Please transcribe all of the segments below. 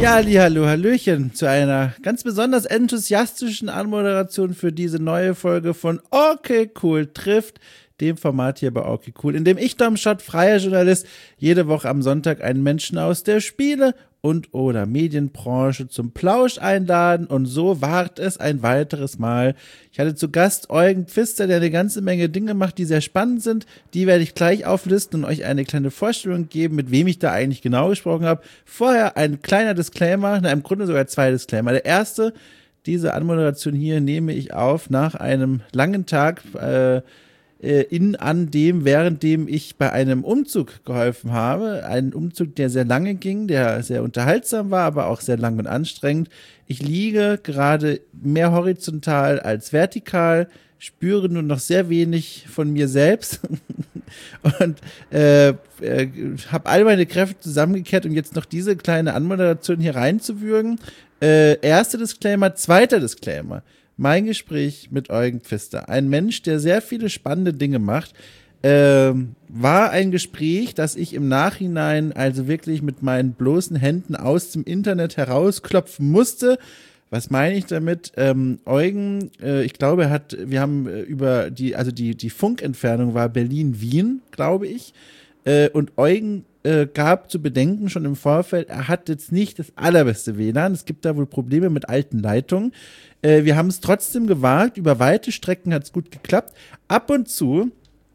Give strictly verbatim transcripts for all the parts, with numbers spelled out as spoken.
Ja, hallo, hallöchen zu einer ganz besonders enthusiastischen Anmoderation für diese neue Folge von Okay Cool trifft, dem Format hier bei Okay Cool, in dem ich, Dom Schott, freier Journalist, jede Woche am Sonntag einen Menschen aus der Spiele- und oder Medienbranche zum Plausch einladen, und so ward es ein weiteres Mal. Ich hatte zu Gast Eugen Pfister, der eine ganze Menge Dinge macht, die sehr spannend sind. Die werde ich gleich auflisten und euch eine kleine Vorstellung geben, mit wem ich da eigentlich genau gesprochen habe. Vorher ein kleiner Disclaimer, na, im Grunde sogar zwei Disclaimer. Der erste: Diese Anmoderation hier nehme ich auf nach einem langen Tag, äh, in an dem, während dem ich bei einem Umzug geholfen habe. Ein Umzug, der sehr lange ging, der sehr unterhaltsam war, aber auch sehr lang und anstrengend. Ich liege gerade mehr horizontal als vertikal, spüre nur noch sehr wenig von mir selbst und äh, äh, habe all meine Kräfte zusammengekehrt, um jetzt noch diese kleine Anmoderation hier reinzuwürgen. Äh, erster Disclaimer, zweiter Disclaimer. Mein Gespräch mit Eugen Pfister, ein Mensch, der sehr viele spannende Dinge macht, äh, war ein Gespräch, das ich im Nachhinein also wirklich mit meinen bloßen Händen aus dem Internet herausklopfen musste. Was meine ich damit? Ähm, Eugen, äh, ich glaube, er hat, wir haben äh, über die, also die, die Funkentfernung war Berlin-Wien, glaube ich, äh, und Eugen äh, gab zu bedenken schon im Vorfeld, er hat jetzt nicht das allerbeste W L A N, es gibt da wohl Probleme mit alten Leitungen. Äh, wir haben es trotzdem gewagt, über weite Strecken hat es gut geklappt. Ab und zu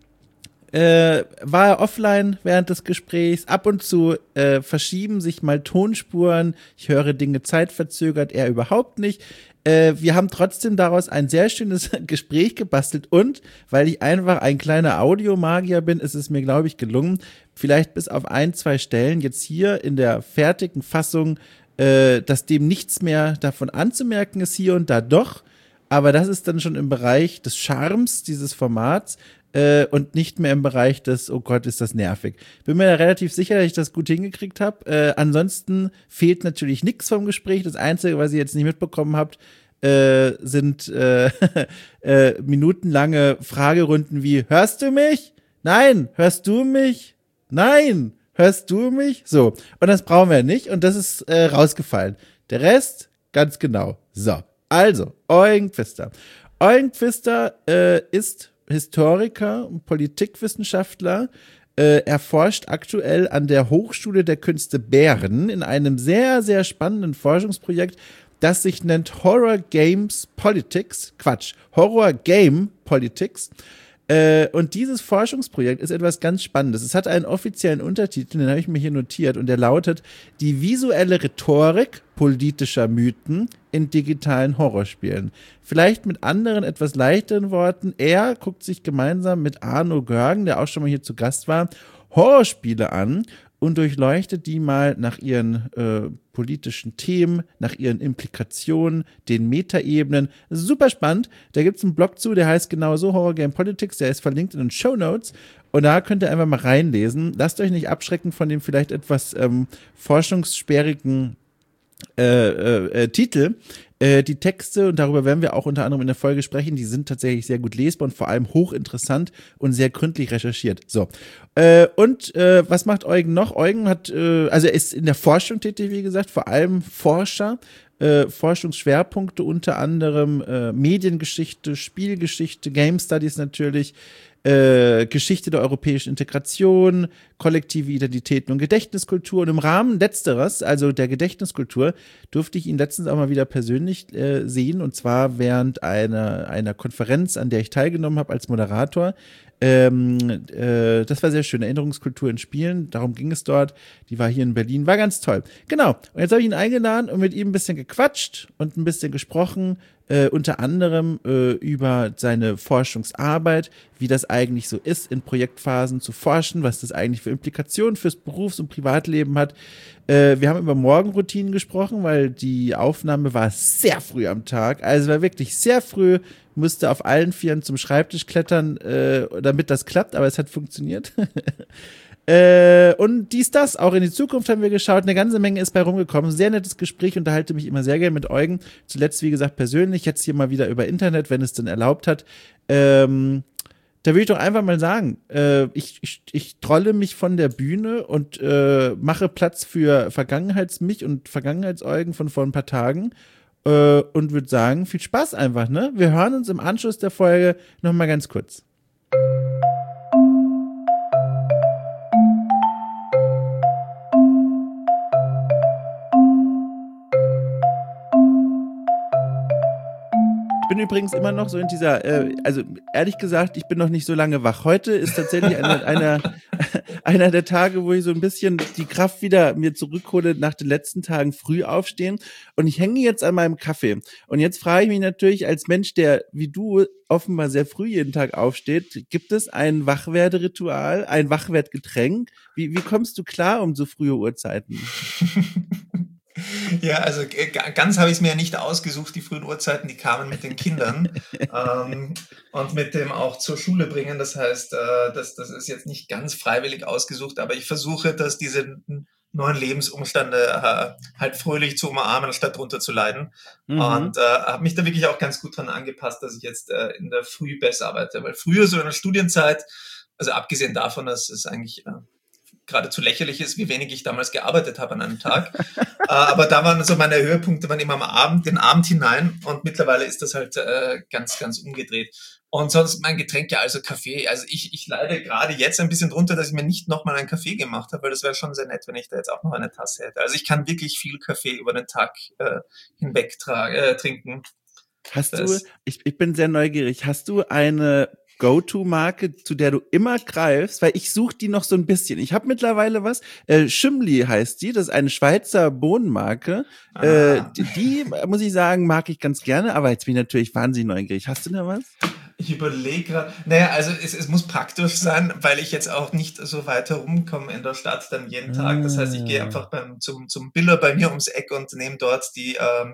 äh, war er offline während des Gesprächs, ab und zu äh, verschieben sich mal Tonspuren, ich höre Dinge zeitverzögert, er überhaupt nicht. Äh, wir haben trotzdem daraus ein sehr schönes Gespräch gebastelt, und weil ich einfach ein kleiner Audiomagier bin, ist es mir, glaube ich, gelungen, vielleicht bis auf ein, zwei Stellen jetzt hier in der fertigen Fassung, äh, dass dem nichts mehr davon anzumerken ist, hier und da doch, aber das ist dann schon im Bereich des Charmes dieses Formats, Äh, und nicht mehr im Bereich des, oh Gott, ist das nervig. Bin mir da relativ sicher, dass ich das gut hingekriegt habe. Äh, ansonsten fehlt natürlich nichts vom Gespräch. Das Einzige, was ihr jetzt nicht mitbekommen habt, äh, sind äh, äh, minutenlange Fragerunden wie: Hörst du mich? Nein. Hörst du mich? Nein. Hörst du mich? So. Und das brauchen wir nicht. Und das ist äh, rausgefallen. Der Rest, ganz genau. So. Also, Eugen Pfister. Eugen Pfister äh, ist Historiker und Politikwissenschaftler. Äh, er forscht aktuell an der Hochschule der Künste Bern in einem sehr, sehr spannenden Forschungsprojekt, das sich nennt Horror Games Politics. Quatsch, Horror Game Politics. Äh, und dieses Forschungsprojekt ist etwas ganz Spannendes. Es hat einen offiziellen Untertitel, den habe ich mir hier notiert, und der lautet: Die visuelle Rhetorik politischer Mythen in digitalen Horrorspielen. Vielleicht mit anderen, etwas leichteren Worten: Er guckt sich gemeinsam mit Arno Görgen, der auch schon mal hier zu Gast war, Horrorspiele an und durchleuchtet die mal nach ihren äh, politischen Themen, nach ihren Implikationen, den Metaebenen. Super spannend. Da gibt es einen Blog zu, der heißt genauso Horror Game Politics, der ist verlinkt in den Shownotes. Und da könnt ihr einfach mal reinlesen. Lasst euch nicht abschrecken von dem vielleicht etwas ähm, forschungssperrigen äh, äh, äh, Titel. Äh, die Texte, und darüber werden wir auch unter anderem in der Folge sprechen, die sind tatsächlich sehr gut lesbar und vor allem hochinteressant und sehr gründlich recherchiert. So. Äh, und äh, was macht Eugen noch? Eugen hat, äh, also er ist in der Forschung tätig, wie gesagt, vor allem Forscher. Äh, Forschungsschwerpunkte unter anderem äh, Mediengeschichte, Spielgeschichte, Game Studies natürlich, äh, Geschichte der europäischen Integration, kollektive Identitäten und Gedächtniskultur. Und im Rahmen letzteres, also der Gedächtniskultur, durfte ich ihn letztens auch mal wieder persönlich äh, sehen, und zwar während einer, einer Konferenz, an der ich teilgenommen habe als Moderator. Ähm, äh, das war sehr schön. Erinnerungskultur in Spielen, darum ging es dort. Die war hier in Berlin, war ganz toll. Genau. Und jetzt habe ich ihn eingeladen und mit ihm ein bisschen gequatscht und ein bisschen gesprochen, äh, unter anderem äh, über seine Forschungsarbeit, wie das eigentlich so ist, in Projektphasen zu forschen, was das eigentlich für Implikationen fürs Berufs- und Privatleben hat. Äh, wir haben über Morgenroutinen gesprochen, weil die Aufnahme war sehr früh am Tag, also war wirklich sehr früh, musste auf allen Vieren zum Schreibtisch klettern, äh, damit das klappt, aber es hat funktioniert. Äh, und dies, das, auch in die Zukunft haben wir geschaut, eine ganze Menge ist bei rumgekommen, sehr nettes Gespräch, unterhalte mich immer sehr gerne mit Eugen, zuletzt wie gesagt persönlich, jetzt hier mal wieder über Internet, wenn es denn erlaubt hat. Ähm, Da will ich doch einfach mal sagen, äh, ich, ich, ich trolle mich von der Bühne und äh, mache Platz für Vergangenheitsmich und Vergangenheitseugen von vor ein paar Tagen äh, und würde sagen, viel Spaß einfach, ne? Wir hören uns im Anschluss der Folge nochmal ganz kurz. Ich bin übrigens immer noch so in dieser, äh, also ehrlich gesagt, ich bin noch nicht so lange wach. Heute ist tatsächlich einer, einer, einer der Tage, wo ich so ein bisschen die Kraft wieder mir zurückhole nach den letzten Tagen früh aufstehen. Und ich hänge jetzt an meinem Kaffee. Und jetzt frage ich mich natürlich als Mensch, der wie du offenbar sehr früh jeden Tag aufsteht, gibt es ein Wachwerderitual, ein Wachwertgetränk? Wie, wie kommst du klar um so frühe Uhrzeiten? Ja, also ganz habe ich es mir ja nicht ausgesucht, die frühen Uhrzeiten, die kamen mit den Kindern ähm, und mit dem auch zur Schule bringen. Das heißt, äh, das, das ist jetzt nicht ganz freiwillig ausgesucht, aber ich versuche, dass diese neuen Lebensumstände äh, halt fröhlich zu umarmen, statt drunter zu leiden. Mhm. Und äh, habe mich da wirklich auch ganz gut dran angepasst, dass ich jetzt äh, in der Früh besser arbeite. Weil früher so in der Studienzeit, also abgesehen davon, dass es eigentlich äh, geradezu lächerlich ist, wie wenig ich damals gearbeitet habe an einem Tag. äh, aber da waren so meine Höhepunkte, waren immer am Abend, den Abend hinein, und mittlerweile ist das halt äh, ganz, ganz umgedreht. Und sonst mein Getränk, ja, also Kaffee. Also ich, ich leide gerade jetzt ein bisschen drunter, dass ich mir nicht nochmal einen Kaffee gemacht habe, weil das wäre schon sehr nett, wenn ich da jetzt auch noch eine Tasse hätte. Also ich kann wirklich viel Kaffee über den Tag äh, hinweg tra- äh, trinken. Hast das, du, ich, ich bin sehr neugierig, hast du eine Go-To-Marke, zu der du immer greifst? Weil ich suche die noch so ein bisschen. Ich habe mittlerweile was, äh, Schümli heißt die, das ist eine Schweizer Bohnenmarke. Ah. Äh, die, die, muss ich sagen, mag ich ganz gerne, aber jetzt bin ich natürlich wahnsinnig neugierig. Hast du da was? Ich überlege gerade, naja, also es, es muss praktisch sein, weil ich jetzt auch nicht so weit herumkomme in der Stadt dann jeden Tag. Ah. Das heißt, ich gehe einfach beim, zum, zum Biller bei mir ums Eck und nehme dort die ähm,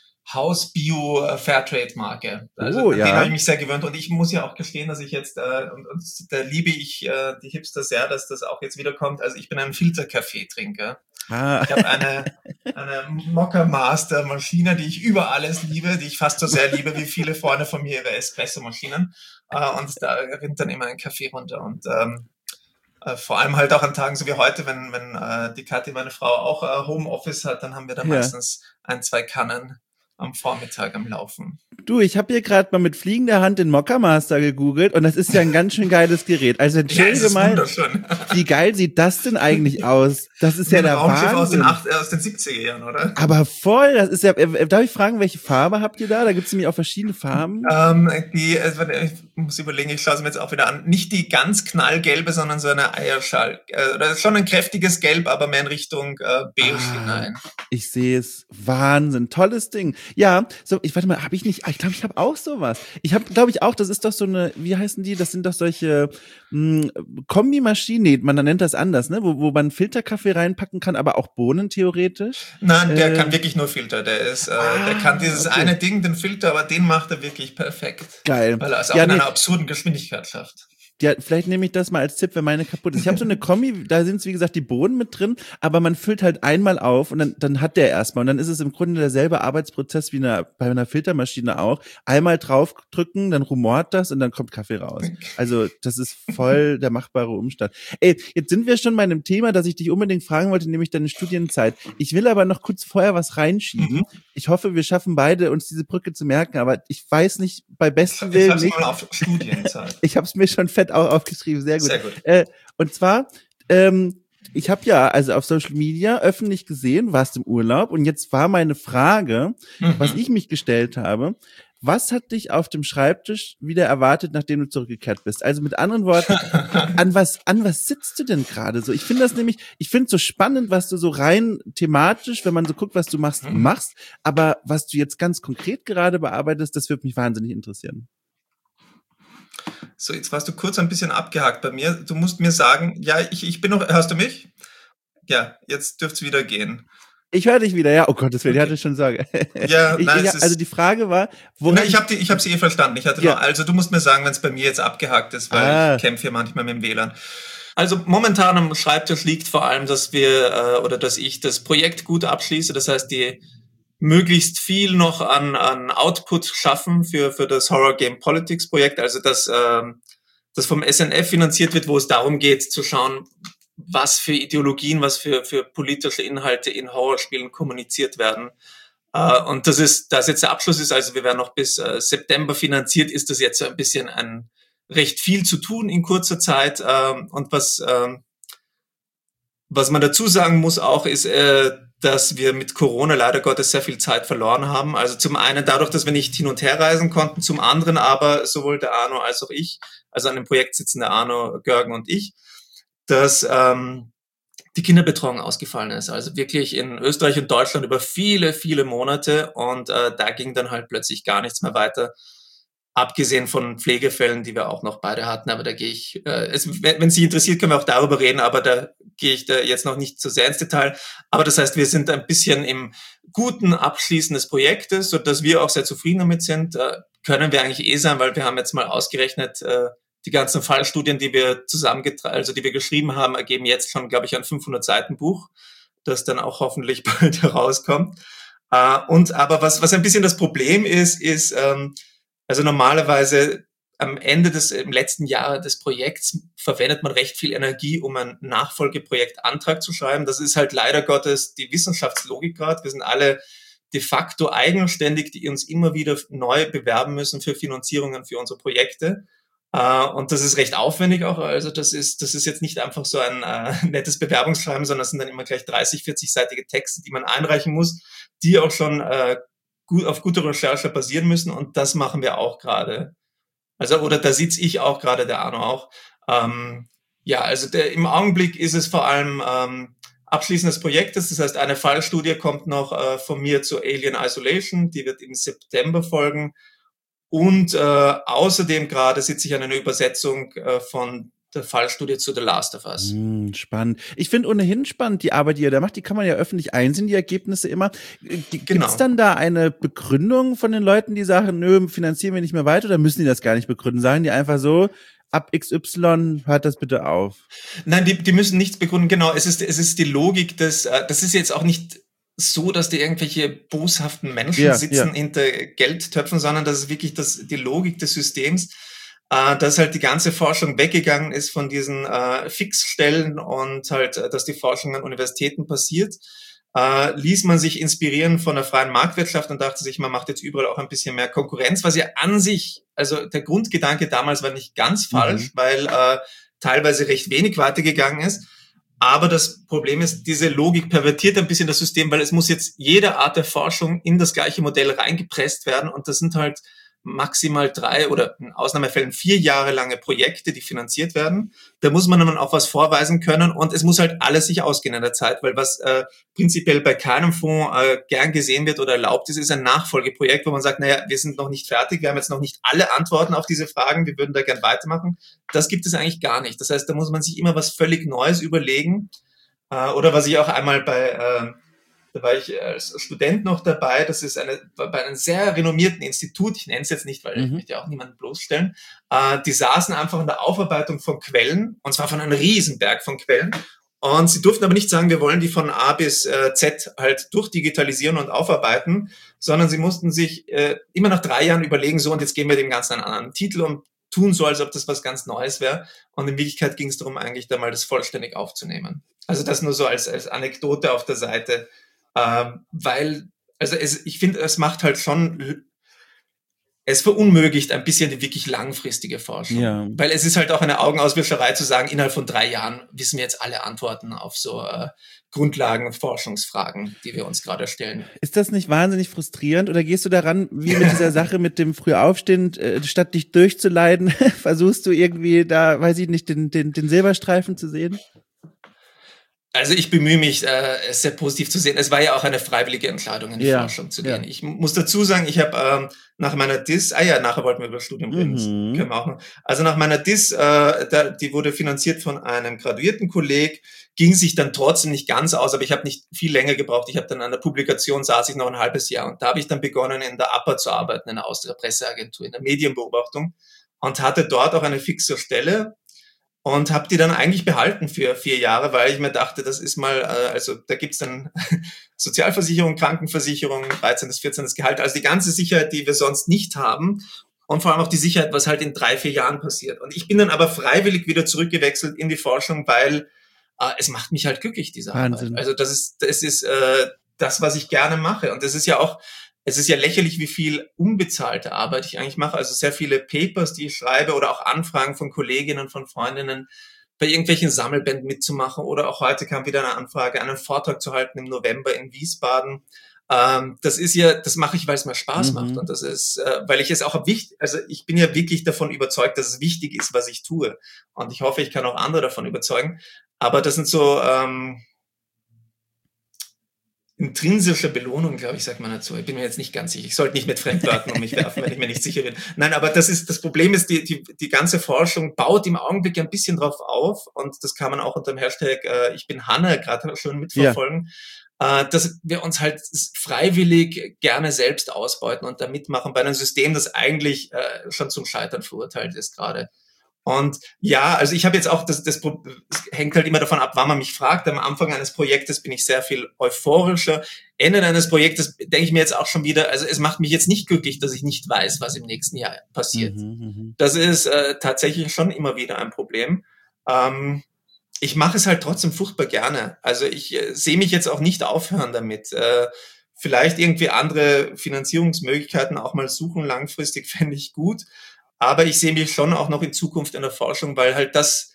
Haus-Bio-Fairtrade-Marke. Also oh, ja. Den habe ich mich sehr gewöhnt. Und ich muss ja auch gestehen, dass ich jetzt, äh, und, und da liebe ich äh, die Hipster sehr, dass das auch jetzt wiederkommt. Also ich bin ein Filterkaffee-Trinker. Ah. Ich habe eine, eine Mocha Master Maschine, die ich über alles liebe, die ich fast so sehr liebe wie viele Freunde von mir ihre Espresso-Maschinen. Äh, und da rinnt dann immer ein Kaffee runter. Und ähm, äh, vor allem halt auch an Tagen so wie heute, wenn, wenn äh, die Kathi, meine Frau, auch äh, Homeoffice hat, dann haben wir da ja. meistens ein, zwei Kannen am Vormittag am Laufen. Du, ich habe hier gerade mal mit fliegender Hand den Mokka Master gegoogelt und das ist ja ein ganz schön geiles Gerät. Also entschuldige ja, mal, wie geil sieht das denn eigentlich aus? Das ist ja der Wahnsinn. Aus den, acht, äh, aus den siebziger Jahren, oder? Aber voll, das ist ja, äh, darf ich fragen, welche Farbe habt ihr da? Da gibt's nämlich auch verschiedene Farben. Ähm, die, äh, ich muss überlegen, ich schaue es mir jetzt auch wieder an. Nicht die ganz knallgelbe, sondern so eine Eierschall. Äh, das ist schon ein kräftiges Gelb, aber mehr in Richtung äh, beige ah, hinein. Ich sehe es. Wahnsinn, tolles Ding. Ja, so, ich warte mal, habe ich nicht, ich glaube, ich habe auch sowas. Ich habe, glaube ich, auch, das ist doch so eine, wie heißen die? Das sind doch solche mh, Kombimaschinen, nee, man nennt das anders, ne? Wo, wo man Filterkaffee reinpacken kann, aber auch Bohnen theoretisch. Nein, der äh, kann wirklich nur Filter. Der ist, äh, ah, der kann dieses okay. eine Ding, den Filter, aber den macht er wirklich perfekt. Geil. Weil er es auch ja, in nee. einer absurden Geschwindigkeit schafft. Ja, vielleicht nehme ich das mal als Tipp, wenn meine kaputt ist. Ich habe so eine Kombi, da sind wie gesagt die Bohnen mit drin, aber man füllt halt einmal auf und dann dann hat der erstmal und dann ist es im Grunde derselbe Arbeitsprozess wie eine, bei einer Filtermaschine auch. Einmal draufdrücken, dann rumort das und dann kommt Kaffee raus. Also das ist voll der machbare Umstand. Ey, jetzt sind wir schon bei einem Thema, das ich dich unbedingt fragen wollte, nämlich deine Studienzeit. Ich will aber noch kurz vorher was reinschieben. Mhm. Ich hoffe, wir schaffen beide, uns diese Brücke zu merken, aber ich weiß nicht, bei besten Willen nicht. Ich hab's mal auf Studienzeit. Ich hab's mir schon fett auch aufgeschrieben, sehr gut. Sehr gut. Äh, und zwar, ähm, ich habe ja also auf Social Media öffentlich gesehen, warst im Urlaub und jetzt war meine Frage, mhm. was ich mich gestellt habe, was hat dich auf dem Schreibtisch wieder erwartet, nachdem du zurückgekehrt bist? Also mit anderen Worten, an was an was sitzt du denn gerade so? Ich finde das nämlich, ich finde es so spannend, was du so rein thematisch, wenn man so guckt, was du machst, mhm. machst, aber was du jetzt ganz konkret gerade bearbeitest, das würde mich wahnsinnig interessieren. So, jetzt warst du kurz ein bisschen abgehakt bei mir. Du musst mir sagen, ja, ich, ich bin noch, hörst du mich? Ja, jetzt dürft's wieder gehen. Ich höre dich wieder, ja. Oh Gott, das will okay. ich hatte schon sagen. Ja, ich, nein, ich, also die Frage war, woran nein, ich habe ich habe sie eh verstanden. Ich hatte ja. nur, also du musst mir sagen, wenn es bei mir jetzt abgehakt ist, weil ah. ich kämpfe hier manchmal mit dem W L A N. Also momentan am Schreibtisch liegt vor allem, dass wir äh, oder dass ich das Projekt gut abschließe. Das heißt, die möglichst viel noch an, an Output schaffen für, für das Horror Game Politics Projekt. Also das, ähm, das vom S N F finanziert wird, wo es darum geht zu schauen, was für Ideologien, was für, für politische Inhalte in Horrorspielen kommuniziert werden. Uh, und das ist, da es jetzt der Abschluss ist, also wir werden noch bis uh, September finanziert, ist das jetzt so ein bisschen ein recht viel zu tun in kurzer Zeit. Uh, und was, uh, was man dazu sagen muss auch, ist, uh, dass wir mit Corona leider Gottes sehr viel Zeit verloren haben. Also zum einen dadurch, dass wir nicht hin und her reisen konnten, zum anderen aber sowohl der Arno als auch ich, also an dem Projekt sitzen der Arno, Görgen und ich, dass ähm, die Kinderbetreuung ausgefallen ist. Also wirklich in Österreich und Deutschland über viele, viele Monate und äh, da ging dann halt plötzlich gar nichts mehr weiter, abgesehen von Pflegefällen, die wir auch noch beide hatten. Aber da gehe ich, äh, es, wenn es Sie interessiert, können wir auch darüber reden, aber da gehe ich da jetzt noch nicht so sehr ins Detail. Aber das heißt, wir sind ein bisschen im guten Abschließen des Projektes, sodass wir auch sehr zufrieden damit sind. Äh, können wir eigentlich eh sein, weil wir haben jetzt mal ausgerechnet, äh, die ganzen Fallstudien, die wir zusammengetragen, also die wir geschrieben haben, ergeben jetzt schon, glaube ich, ein fünfhundert Seiten Buch, das dann auch hoffentlich bald herauskommt. Äh, und aber was was ein bisschen das Problem ist, ist ähm, also normalerweise am Ende des im letzten Jahr des Projekts verwendet man recht viel Energie, um einen Nachfolgeprojektantrag zu schreiben. Das ist halt leider Gottes die Wissenschaftslogik gerade. Wir sind alle de facto eigenständig, die uns immer wieder neu bewerben müssen für Finanzierungen für unsere Projekte. Uh, und das ist recht aufwendig auch, also das ist das ist jetzt nicht einfach so ein uh, nettes Bewerbungsschreiben, sondern es sind dann immer gleich dreißig, vierzig-seitige Texte, die man einreichen muss, die auch schon uh, gut, auf guter Recherche basieren müssen und das machen wir auch gerade. Also oder da sitze ich auch gerade, der Arno auch. Um, ja, also der, im Augenblick ist es vor allem um, Abschließen des Projektes, das heißt eine Fallstudie kommt noch uh, von mir zu Alien Isolation, die wird im September folgen. Und äh, außerdem gerade sitze ich an einer Übersetzung äh, von der Fallstudie zu The Last of Us. Mm, spannend. Ich finde ohnehin spannend, die Arbeit, die ihr da macht, die kann man ja öffentlich einsehen, die Ergebnisse immer. Gibt es Genau. dann da eine Begründung von den Leuten, die sagen, nö, finanzieren wir nicht mehr weiter, oder müssen die das gar nicht begründen? Sagen die einfach so, ab X Y, hört das bitte auf? Nein, die, die müssen nichts begründen. Genau, es ist, es ist die Logik des, äh, das ist jetzt auch nicht so, dass da irgendwelche boshaften Menschen ja, sitzen ja. hinter Geldtöpfen, sondern das ist wirklich das, die Logik des Systems, äh, dass halt die ganze Forschung weggegangen ist von diesen äh, Fixstellen und halt, dass die Forschung an Universitäten passiert, äh, ließ man sich inspirieren von der freien Marktwirtschaft und dachte sich, man macht jetzt überall auch ein bisschen mehr Konkurrenz, was ja an sich, also der Grundgedanke damals war nicht ganz falsch, mhm. weil äh, teilweise recht wenig weitergegangen ist. Aber das Problem ist, diese Logik pervertiert ein bisschen das System, weil es muss jetzt jede Art der Forschung in das gleiche Modell reingepresst werden und das sind halt maximal drei oder in Ausnahmefällen vier Jahre lange Projekte, die finanziert werden. Da muss man dann auch was vorweisen können und es muss halt alles sich ausgehen in der Zeit, weil was äh, prinzipiell bei keinem Fonds äh, gern gesehen wird oder erlaubt ist, ist ein Nachfolgeprojekt, wo man sagt, naja, wir sind noch nicht fertig, wir haben jetzt noch nicht alle Antworten auf diese Fragen, wir würden da gern weitermachen. Das gibt es eigentlich gar nicht. Das heißt, da muss man sich immer was völlig Neues überlegen. Äh, oder was ich auch einmal bei... Äh, Da war ich als Student noch dabei. Das ist eine, bei einem sehr renommierten Institut. Ich nenne es jetzt nicht, weil mhm. ich möchte ja auch niemanden bloßstellen. Äh, die saßen einfach in der Aufarbeitung von Quellen. Und zwar von einem Riesenberg von Quellen. Und sie durften aber nicht sagen, wir wollen die von A bis äh, Z halt durchdigitalisieren und aufarbeiten, sondern sie mussten sich äh, immer nach drei Jahren überlegen, so und jetzt geben wir dem Ganzen einen anderen Titel und tun so, als ob das was ganz Neues wäre. Und in Wirklichkeit ging es darum, eigentlich da mal das vollständig aufzunehmen. Also das nur so als, als Anekdote auf der Seite. Ähm, weil, also es, ich finde, es macht halt schon, es verunmöglicht ein bisschen die wirklich langfristige Forschung. Ja. Weil es ist halt auch eine Augenauswischerei zu sagen, innerhalb von drei Jahren wissen wir jetzt alle Antworten auf so äh, Grundlagen-Forschungsfragen, die wir uns gerade stellen. Ist das nicht wahnsinnig frustrierend oder gehst du daran, wie mit dieser Sache mit dem Frühaufstehen, äh, statt dich durchzuleiden, versuchst du irgendwie da, weiß ich nicht, den, den, den Silberstreifen zu sehen? Also ich bemühe mich, äh, es sehr positiv zu sehen. Es war ja auch eine freiwillige Entscheidung, in die ja, Forschung zu gehen. Ja. Ich muss dazu sagen, ich habe ähm, nach meiner D I S, ah ja, nachher wollten wir über das Studium reden, mhm. können wir auch noch. Also nach meiner D I S, äh, da, die wurde finanziert von einem graduierten Kolleg, ging sich dann trotzdem nicht ganz aus, aber ich habe nicht viel länger gebraucht. Ich habe dann an der Publikation, saß ich noch ein halbes Jahr und da habe ich dann begonnen, in der A P A zu arbeiten, in der Austria Presseagentur, in der Medienbeobachtung und hatte dort auch eine fixe Stelle. Und habe die dann eigentlich behalten für vier Jahre, weil ich mir dachte, das ist mal, äh, also da gibt's dann Sozialversicherung, Krankenversicherung, dreizehntes, vierzehntes Gehalt, also die ganze Sicherheit, die wir sonst nicht haben. und vor allem auch die Sicherheit, was halt in drei, vier Jahren passiert. Und ich bin dann aber freiwillig wieder zurückgewechselt in die Forschung, weil äh, es macht mich halt glücklich, diese Wahnsinn. Arbeit. Also das ist, das ist äh, das, was ich gerne mache. Und das ist ja auch, es ist ja lächerlich, wie viel unbezahlte Arbeit ich eigentlich mache. Also sehr viele Papers, die ich schreibe oder auch Anfragen von Kolleginnen, von Freundinnen, bei irgendwelchen Sammelbänden mitzumachen. Oder auch heute kam wieder eine Anfrage, einen Vortrag zu halten im November in Wiesbaden. Ähm, das ist ja, das mache ich, weil es mir Spaß mhm. macht. Und das ist, äh, weil ich es auch wichtig, also ich bin ja wirklich davon überzeugt, dass es wichtig ist, was ich tue. Und ich hoffe, ich kann auch andere davon überzeugen. Aber das sind so, ähm, intrinsische Belohnung, glaube ich, sagt man dazu. Ich bin mir jetzt nicht ganz sicher. Ich sollte nicht mit Fremdwörtern um mich werfen, wenn ich mir nicht sicher bin. Nein, aber das ist, das Problem ist, die, die, die ganze Forschung baut im Augenblick ein bisschen drauf auf, und das kann man auch unter dem Hashtag äh, Ich bin Hanne gerade schon mitverfolgen, ja. äh, dass wir uns halt freiwillig gerne selbst ausbeuten und da mitmachen bei einem System, das eigentlich äh, schon zum Scheitern verurteilt ist gerade. Und ja, also ich habe jetzt auch, das, das, das hängt halt immer davon ab, wann man mich fragt. Am Anfang eines Projektes bin ich sehr viel euphorischer. Ende eines Projektes denke ich mir jetzt auch schon wieder, also es macht mich jetzt nicht glücklich, dass ich nicht weiß, was im nächsten Jahr passiert. Mhm, das ist äh, tatsächlich schon immer wieder ein Problem. Ähm, ich mache es halt trotzdem furchtbar gerne. Also ich äh, sehe mich jetzt auch nicht aufhören damit. Äh, vielleicht irgendwie andere Finanzierungsmöglichkeiten auch mal suchen, langfristig fände ich gut. Aber ich sehe mich schon auch noch in Zukunft in der Forschung, weil halt das,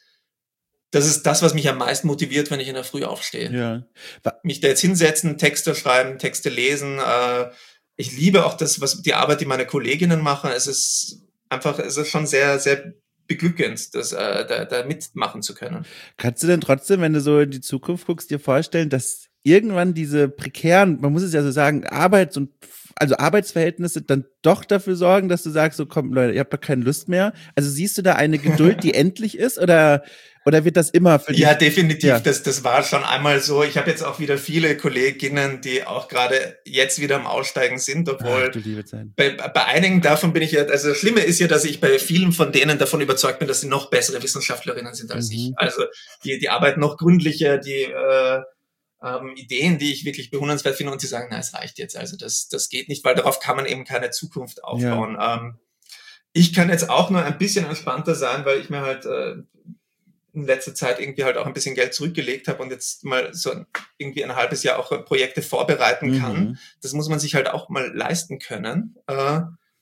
das ist das, was mich am meisten motiviert, wenn ich in der Früh aufstehe. Ja. Mich da jetzt hinsetzen, Texte schreiben, Texte lesen. Äh, ich liebe auch das, was die Arbeit, die meine Kolleginnen machen. Es ist einfach, es ist schon sehr, sehr beglückend, das äh, da, da mitmachen zu können. Kannst du denn trotzdem, wenn du so in die Zukunft guckst, dir vorstellen, dass irgendwann diese prekären, man muss es ja so sagen, Arbeits- und also Arbeitsverhältnisse dann doch dafür sorgen, dass du sagst, so komm Leute, ihr habt doch keine Lust mehr. Also siehst du da eine Geduld, die endlich ist, oder oder wird das immer für dich? Ja, definitiv. Ja. Das, das war schon einmal so. Ich habe jetzt auch wieder viele Kolleginnen, die auch gerade jetzt wieder am Aussteigen sind, obwohl Ach, bei, bei einigen davon bin ich ja, also das Schlimme ist ja, dass ich bei vielen von denen davon überzeugt bin, dass sie noch bessere Wissenschaftlerinnen sind als mhm. ich. Also die, die arbeiten noch gründlicher, die äh, Ähm, Ideen, die ich wirklich bewundernswert finde, und sie sagen, na, es reicht jetzt, also das, das geht nicht, weil darauf kann man eben keine Zukunft aufbauen. Ja. Ähm, ich kann jetzt auch nur ein bisschen entspannter sein, weil ich mir halt äh, in letzter Zeit irgendwie halt auch ein bisschen Geld zurückgelegt habe und jetzt mal so irgendwie ein halbes Jahr auch Projekte vorbereiten kann. Mhm. Das muss man sich halt auch mal leisten können. Äh,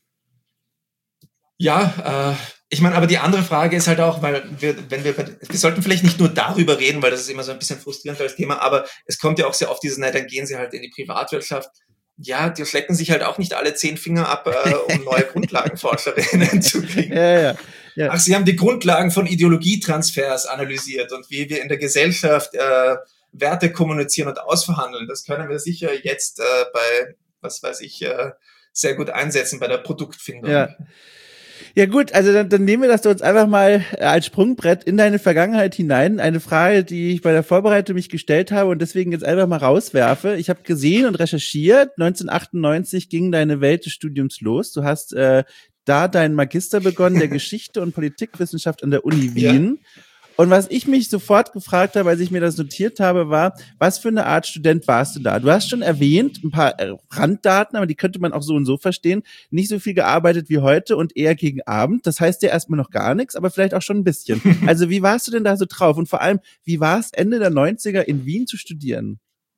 ja, äh, ich meine, aber die andere Frage ist halt auch, weil wir, wenn wir, wir sollten vielleicht nicht nur darüber reden, weil das ist immer so ein bisschen frustrierend als Thema, aber es kommt ja auch sehr oft dieses, na, dann gehen sie halt in die Privatwirtschaft. Ja, die schlecken sich halt auch nicht alle zehn Finger ab, äh, um neue Grundlagenforscherinnen zu kriegen. Ja, ja, ja. Ach, sie haben die Grundlagen von Ideologietransfers analysiert und wie wir in der Gesellschaft äh, Werte kommunizieren und ausverhandeln. Das können wir sicher jetzt äh, bei, was weiß ich, äh, sehr gut einsetzen bei der Produktfindung. Ja. Ja gut, also dann, dann nehmen wir das uns einfach mal als Sprungbrett in deine Vergangenheit hinein. Eine Frage, die ich bei der Vorbereitung mich gestellt habe und deswegen jetzt einfach mal rauswerfe. Ich habe gesehen und recherchiert, neunzehnhundertachtundneunzig ging deine Welt des Studiums los. Du hast äh, da deinen Magister begonnen der Geschichte und Politikwissenschaft an der Uni Wien. Ja. Und was ich mich sofort gefragt habe, als ich mir das notiert habe, war, was für eine Art Student warst du da? Du hast schon erwähnt, ein paar Randdaten, aber die könnte man auch so und so verstehen. Nicht so viel gearbeitet wie heute und eher gegen Abend. Das heißt ja erstmal noch gar nichts, aber vielleicht auch schon ein bisschen. Also wie warst du denn da so drauf? Und vor allem, wie war es Ende der neunziger in Wien zu studieren?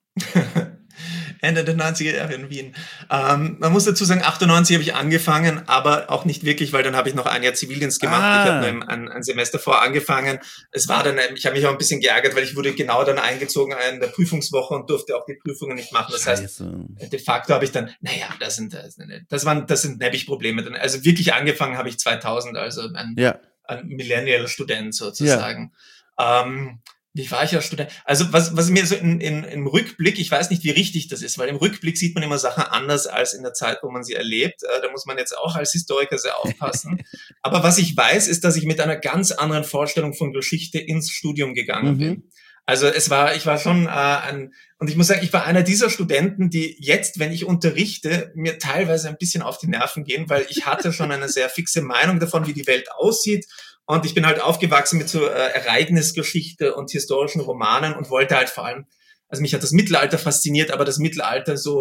Ende der neunziger Jahre in Wien. Ähm, man muss dazu sagen, achtundneunzig habe ich angefangen, aber auch nicht wirklich, weil dann habe ich noch ein Jahr Zivildienst gemacht. Ah. Ich habe nur ein, ein Semester vor angefangen. Es war dann, ich habe mich auch ein bisschen geärgert, weil ich wurde genau dann eingezogen in der Prüfungswoche und durfte auch die Prüfungen nicht machen. Das Scheiße. heißt, de facto habe ich dann, naja, das sind, das waren, das sind Neppich-Probleme. Also wirklich angefangen habe ich zweitausend, also ein, ja. ein Millennial-Student sozusagen. Ja. Ähm, Wie war ich als Student? Also was, was mir so in, in, im Rückblick, ich weiß nicht, wie richtig das ist, weil im Rückblick sieht man immer Sachen anders als in der Zeit, wo man sie erlebt. Äh, da muss man jetzt auch als Historiker sehr aufpassen. Aber was ich weiß, ist, dass ich mit einer ganz anderen Vorstellung von Geschichte ins Studium gegangen mhm. bin. Also es war, ich war schon äh, ein, und ich muss sagen, ich war einer dieser Studenten, die jetzt, wenn ich unterrichte, mir teilweise ein bisschen auf die Nerven gehen, weil ich hatte schon eine sehr fixe Meinung davon, wie die Welt aussieht. Und ich bin halt aufgewachsen mit so äh, Ereignisgeschichte und historischen Romanen und wollte halt vor allem, also mich hat das Mittelalter fasziniert, aber das Mittelalter so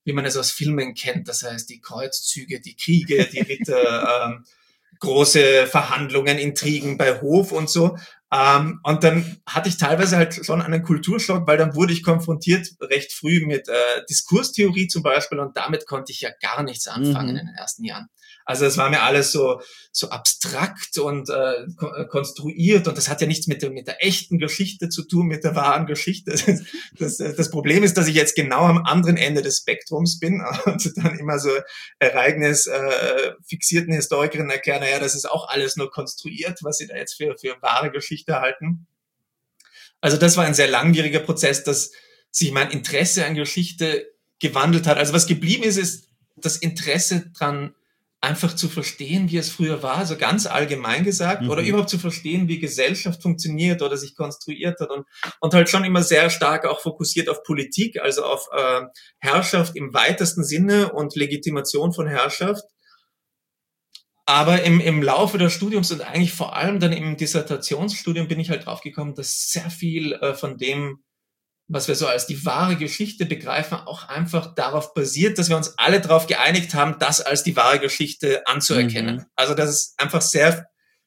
wie man es aus Filmen kennt. Das heißt, die Kreuzzüge, die Kriege, die Ritter, ähm, große Verhandlungen, Intrigen bei Hof und so. Ähm, und dann hatte ich teilweise halt schon einen Kulturschock, weil dann wurde ich konfrontiert recht früh mit äh, Diskurstheorie zum Beispiel und damit konnte ich ja gar nichts anfangen Mhm. in den ersten Jahren. Also es war mir alles so so abstrakt und äh, ko- konstruiert und das hat ja nichts mit der mit der echten Geschichte zu tun, mit der wahren Geschichte. Das, das, das Problem ist, dass ich jetzt genau am anderen Ende des Spektrums bin und dann immer so Ereignis äh, fixierten Historikerinnen erklären, naja, das ist auch alles nur konstruiert, was sie da jetzt für für wahre Geschichte halten. Also das war ein sehr langwieriger Prozess, dass sich mein Interesse an Geschichte gewandelt hat. Also was geblieben ist, ist das Interesse dran, einfach zu verstehen, wie es früher war, so ganz allgemein gesagt, Mhm. oder überhaupt zu verstehen, wie Gesellschaft funktioniert oder sich konstruiert hat und, und halt schon immer sehr stark auch fokussiert auf Politik, also auf äh, Herrschaft im weitesten Sinne und Legitimation von Herrschaft. Aber im, im Laufe des Studiums und eigentlich vor allem dann im Dissertationsstudium bin ich halt draufgekommen, dass sehr viel äh, von dem, was wir so als die wahre Geschichte begreifen, auch einfach darauf basiert, dass wir uns alle darauf geeinigt haben, das als die wahre Geschichte anzuerkennen. Mhm. Also dass es einfach sehr,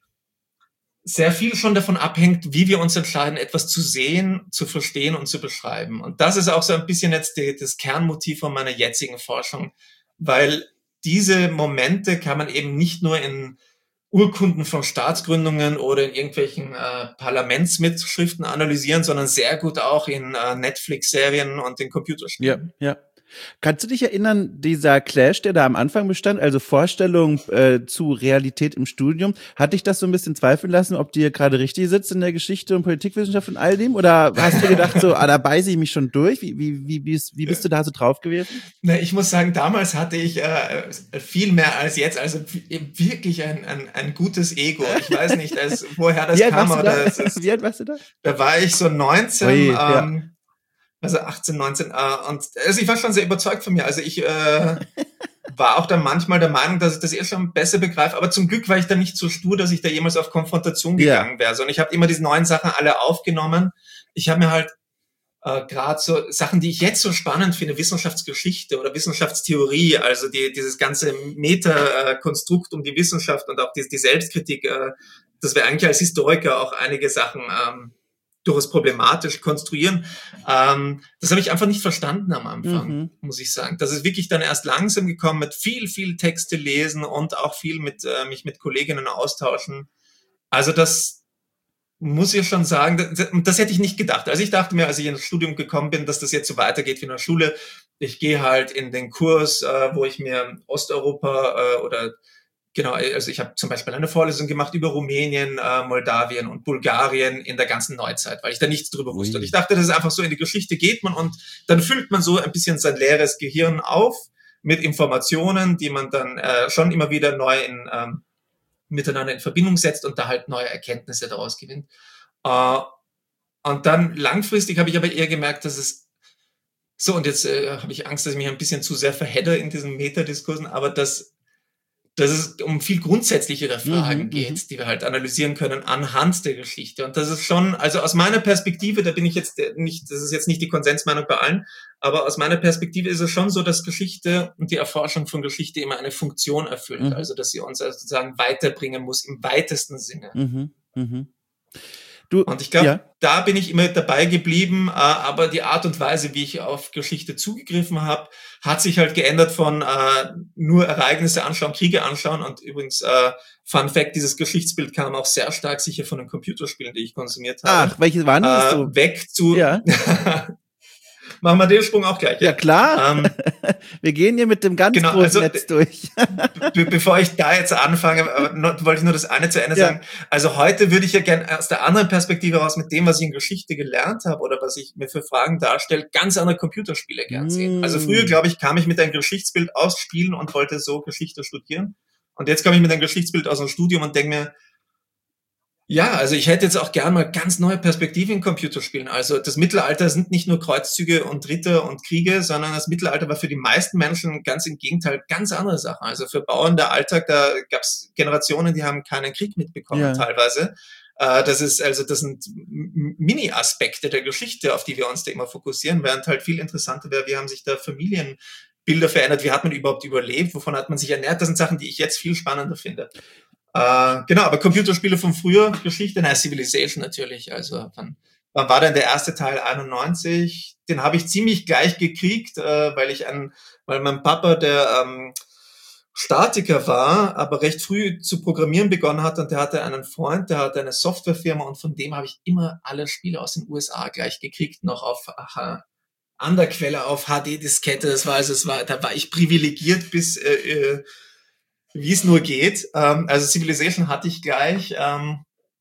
sehr viel schon davon abhängt, wie wir uns entscheiden, etwas zu sehen, zu verstehen und zu beschreiben. Und das ist auch so ein bisschen jetzt die, das Kernmotiv von meiner jetzigen Forschung, weil diese Momente kann man eben nicht nur in Urkunden von Staatsgründungen oder in irgendwelchen äh, Parlamentsmitschriften analysieren, sondern sehr gut auch in äh, Netflix-Serien und in Ja, Computerspielen. ja. Kannst du dich erinnern, dieser Clash, der da am Anfang bestand, also Vorstellung äh, zu Realität im Studium, hat dich das so ein bisschen zweifeln lassen, ob du hier gerade richtig sitzt in der Geschichte und Politikwissenschaft und all dem? Oder hast du gedacht so, ah, da beiße ich mich schon durch? Wie, wie, wie, wie, bist, wie bist du da so drauf gewesen? Na, ich muss sagen, damals hatte ich äh, viel mehr als jetzt, also w- wirklich ein, ein, ein gutes Ego. Ich weiß nicht, als, woher das Wie alt kam, warst du aber da? das ist, Wie alt warst du da? da war ich so neunzehn, Ui, ja. ähm, also achtzehn, neunzehn, äh, und also ich war schon sehr überzeugt von mir. Also ich äh, war auch dann manchmal der Meinung, dass ich das eh schon besser begreife, aber zum Glück war ich da nicht so stur, dass ich da jemals auf Konfrontation Ja. gegangen wäre, sondern ich habe immer diese neuen Sachen alle aufgenommen. Ich habe mir halt äh, gerade so Sachen, die ich jetzt so spannend finde, Wissenschaftsgeschichte oder Wissenschaftstheorie, also die, dieses ganze Meta-Konstrukt um die Wissenschaft und auch die, die Selbstkritik, äh, dass wir eigentlich als Historiker auch einige Sachen ähm, durchaus problematisch konstruieren. Ähm, das habe ich einfach nicht verstanden am Anfang, Mhm. muss ich sagen. Das ist wirklich dann erst langsam gekommen mit viel, viel Texte lesen und auch viel mit äh, mich mit Kolleginnen austauschen. Also das muss ich schon sagen, das, das hätte ich nicht gedacht. Also ich dachte mir, als ich ins Studium gekommen bin, dass das jetzt so weitergeht wie in der Schule. Ich gehe halt in den Kurs, äh, wo ich mir Osteuropa äh, oder genau, also ich habe zum Beispiel eine Vorlesung gemacht über Rumänien, äh, Moldawien und Bulgarien in der ganzen Neuzeit, weil ich da nichts drüber wusste. Ui. Und ich dachte, das ist einfach so, in die Geschichte geht man und dann füllt man so ein bisschen sein leeres Gehirn auf mit Informationen, die man dann äh, schon immer wieder neu in, ähm, miteinander in Verbindung setzt und da halt neue Erkenntnisse daraus gewinnt. Äh, und dann langfristig habe ich aber eher gemerkt, dass es so, und jetzt äh, habe ich Angst, dass ich mich ein bisschen zu sehr verhedder in diesen Metadiskursen, aber dass dass es um viel grundsätzlichere Fragen Mhm, geht, mhm. die wir halt analysieren können anhand der Geschichte. Und das ist schon, also aus meiner Perspektive, da bin ich jetzt nicht, das ist jetzt nicht die Konsensmeinung bei allen, aber aus meiner Perspektive ist es schon so, dass Geschichte und die Erforschung von Geschichte immer eine Funktion erfüllt. Mhm. Also, dass sie uns also sozusagen weiterbringen muss im weitesten Sinne. Mhm. Mhm. Du, Und ich glaube, ja. da bin ich immer dabei geblieben, äh, aber die Art und Weise, wie ich auf Geschichte zugegriffen habe, hat sich halt geändert von äh, nur Ereignisse anschauen, Kriege anschauen. Und übrigens, äh, Fun Fact, dieses Geschichtsbild kam auch sehr stark sicher von den Computerspielen, die ich konsumiert habe. Ach, welches waren das Äh, so? weg zu... Ja. Machen wir den Sprung auch gleich. Ja, klar. Ähm, Wir gehen hier mit dem ganz genau, großen also, Netz durch. be bevor ich da jetzt anfange, äh, noch, wollte ich nur das eine zu Ende Ja. sagen. Also heute würde ich ja gerne aus der anderen Perspektive raus mit dem, was ich in Geschichte gelernt habe oder was ich mir für Fragen darstelle, ganz andere Computerspiele gern sehen. Mm. Also früher, glaube ich, kam ich mit einem Geschichtsbild aus Spielen und wollte so Geschichte studieren. Und jetzt komme ich mit einem Geschichtsbild aus dem Studium und denke mir, ja, also ich hätte jetzt auch gern mal ganz neue Perspektiven in Computerspielen. Also das Mittelalter sind nicht nur Kreuzzüge und Ritter und Kriege, sondern das Mittelalter war für die meisten Menschen ganz im Gegenteil ganz andere Sachen. Also für Bauern der Alltag, da gab es Generationen, die haben keinen Krieg mitbekommen Ja. teilweise. Äh, das ist also das sind M- Mini-Aspekte der Geschichte, auf die wir uns da immer fokussieren, während halt viel interessanter wäre, wie haben sich da Familien Bilder verändert, wie hat man überhaupt überlebt, wovon hat man sich ernährt, das sind Sachen, die ich jetzt viel spannender finde. Äh, genau, aber Computerspiele von früher, Geschichte, na, Civilization natürlich, also wann, wann war denn der erste Teil? einundneunzig, den habe ich ziemlich gleich gekriegt, äh, weil ich an, weil mein Papa, der ähm, Statiker war, aber recht früh zu programmieren begonnen hat und der hatte einen Freund, der hatte eine Softwarefirma und von dem habe ich immer alle Spiele aus den U S A gleich gekriegt, noch auf aha, an der Quelle auf H D-Diskette, das war also, es war, da war ich privilegiert bis äh, äh, wie es nur geht. Ähm, also Civilization hatte ich gleich. Ähm,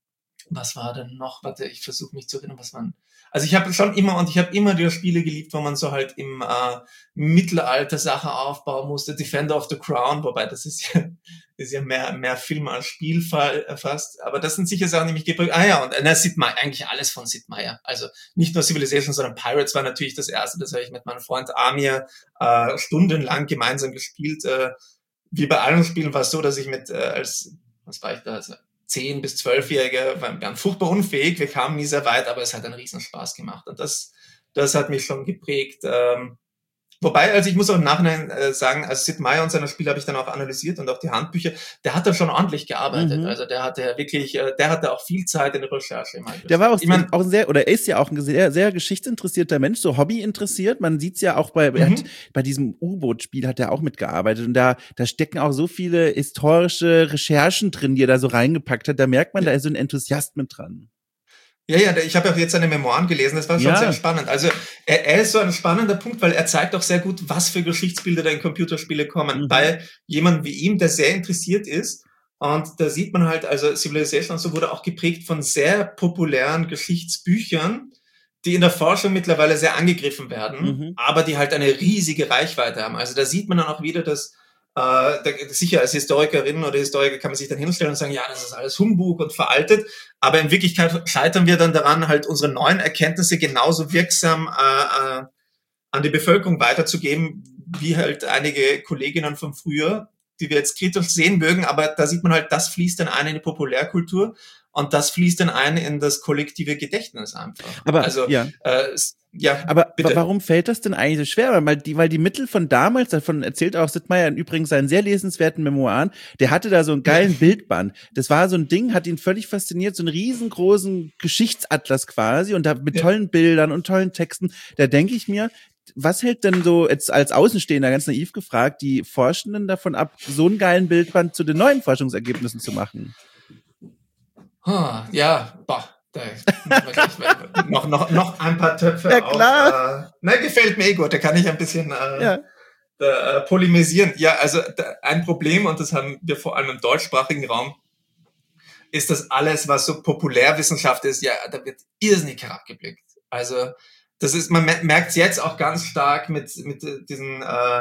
was war denn noch? Warte, ich versuche mich zu erinnern, was waren. Also ich habe schon immer und ich habe immer die Spiele geliebt, wo man so halt im äh, Mittelalter Sachen aufbauen musste. Defender of the Crown, wobei das ist ja, ist ja mehr mehr Film als Spiel fast. Aber das sind sicher Sachen, die mich geprägt. Ah ja, und na, Sid Meier, eigentlich alles von Sid Meier. Also nicht nur Civilization, sondern Pirates war natürlich das erste. Das habe ich mit meinem Freund Amir äh, stundenlang gemeinsam gespielt. Äh, wie bei allen Spielen war es so, dass ich mit äh, als was war ich da? Also zehn bis zwölfjährige, wir waren furchtbar unfähig, wir kamen nie sehr weit, aber es hat einen riesen Spaß gemacht und das, das hat mich schon geprägt. Ähm, wobei, also ich muss auch im Nachhinein äh, sagen, also Sid Meier und seine Spiele habe ich dann auch analysiert und auch die Handbücher, der hat da schon ordentlich gearbeitet, mhm. also der hatte ja wirklich, äh, der hatte auch viel Zeit in der Recherche. Mal der war auch, ich mein, auch ein sehr, oder er ist ja auch ein sehr, sehr geschichtsinteressierter Mensch, so Hobby interessiert, man sieht's ja auch bei, mhm. er hat, bei diesem U-Boot-Spiel hat er auch mitgearbeitet und da, da stecken auch so viele historische Recherchen drin, die er da so reingepackt hat, da merkt man, ja. da ist so ein Enthusiast mit dran. Ja, ja, ich habe auch jetzt seine Memoiren gelesen, das war schon ja. sehr spannend. Also er, er ist so ein spannender Punkt, weil er zeigt auch sehr gut, was für Geschichtsbilder da in Computerspiele kommen. Mhm. Bei jemandem wie ihm, der sehr interessiert ist. Und da sieht man halt, also Civilization und so wurde auch geprägt von sehr populären Geschichtsbüchern, die in der Forschung mittlerweile sehr angegriffen werden, mhm. aber die halt eine riesige Reichweite haben. Also da sieht man dann auch wieder, dass Äh, da, sicher als Historikerin oder Historiker kann man sich dann hinstellen und sagen, ja, das ist alles Humbug und veraltet, aber in Wirklichkeit scheitern wir dann daran, halt unsere neuen Erkenntnisse genauso wirksam äh, äh, an die Bevölkerung weiterzugeben, wie halt einige Kolleginnen von früher, die wir jetzt kritisch sehen mögen, aber da sieht man halt, das fließt dann ein in die Populärkultur und das fließt dann ein in das kollektive Gedächtnis einfach. Aber, also, ja. äh, ja, aber bitte. Warum fällt das denn eigentlich so schwer? Weil die, weil die Mittel von damals, davon erzählt auch Sid Meier übrigens seinen sehr lesenswerten Memoiren, der hatte da so einen geilen ja. Bildband. Das war so ein Ding, hat ihn völlig fasziniert, so einen riesengroßen Geschichtsatlas quasi und da mit ja. tollen Bildern und tollen Texten. Da denke ich mir, was hält denn so jetzt als Außenstehender, ganz naiv gefragt, die Forschenden davon ab, so einen geilen Bildband zu den neuen Forschungsergebnissen zu machen? Huh, ja, boah. Da noch, noch, noch ein paar Töpfe ja, klar. auf. Äh, na, gefällt mir eh gut, da kann ich ein bisschen äh, ja. da, äh, polemisieren. Ja, also da, ein Problem, und das haben wir vor allem im deutschsprachigen Raum, ist, dass alles, was so Populärwissenschaft ist, ja, da wird irrsinnig herabgeblickt. Also das ist, man merkt es jetzt auch ganz stark mit, mit diesen äh,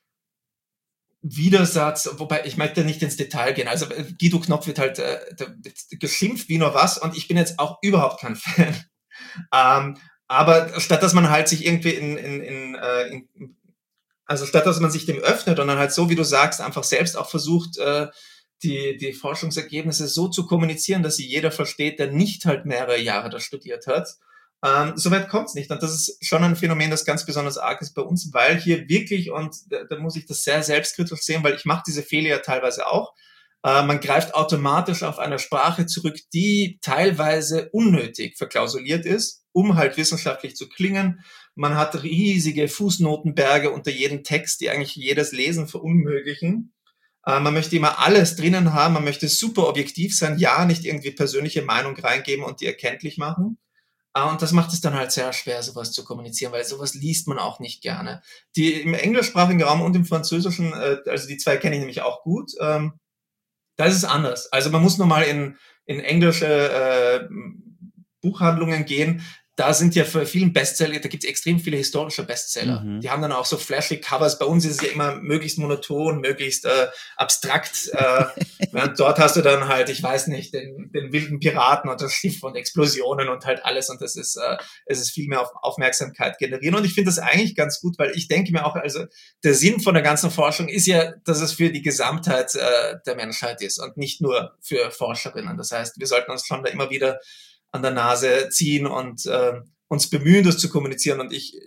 Widersatz, wobei ich möchte nicht ins Detail gehen. Also Guido Knopf wird halt äh, wird geschimpft wie nur was und ich bin jetzt auch überhaupt kein Fan. ähm, aber statt dass man halt sich irgendwie in, in, in, äh, in also statt dass man sich dem öffnet und dann halt so, wie du sagst, einfach selbst auch versucht, äh, die, die Forschungsergebnisse so zu kommunizieren, dass sie jeder versteht, der nicht halt mehrere Jahre da studiert hat. Ähm, Soweit kommt es nicht. Und das ist schon ein Phänomen, das ganz besonders arg ist bei uns, weil hier wirklich, und da, da muss ich das sehr selbstkritisch sehen, weil ich mache diese Fehler ja teilweise auch, äh, man greift automatisch auf eine Sprache zurück, die teilweise unnötig verklausuliert ist, um halt wissenschaftlich zu klingen. Man hat riesige Fußnotenberge unter jedem Text, die eigentlich jedes Lesen verunmöglichen. Äh, man möchte immer alles drinnen haben, man möchte super objektiv sein, ja, nicht irgendwie persönliche Meinung reingeben und die erkenntlich machen. Und das macht es dann halt sehr schwer, sowas zu kommunizieren, weil sowas liest man auch nicht gerne. Die im englischsprachigen Raum und im Französischen, äh, also die zwei kenne ich nämlich auch gut, ähm, da ist es anders. Also man muss nur mal in, in englische äh, Buchhandlungen gehen. Da sind ja für vielen Bestseller, da gibt es extrem viele historische Bestseller. Mhm. Die haben dann auch so flashy Covers. Bei uns ist es ja immer möglichst monoton, möglichst äh, abstrakt. Äh, während dort hast du dann halt, ich weiß nicht, den, den wilden Piraten und das Schiff und Explosionen und halt alles. Und das ist, äh, es ist viel mehr auf Aufmerksamkeit generieren. Und ich finde das eigentlich ganz gut, weil ich denke mir auch, also der Sinn von der ganzen Forschung ist ja, dass es für die Gesamtheit äh, der Menschheit ist und nicht nur für Forscherinnen. Das heißt, wir sollten uns schon da immer wieder an der Nase ziehen und äh, uns bemühen, das zu kommunizieren. Und ich, ich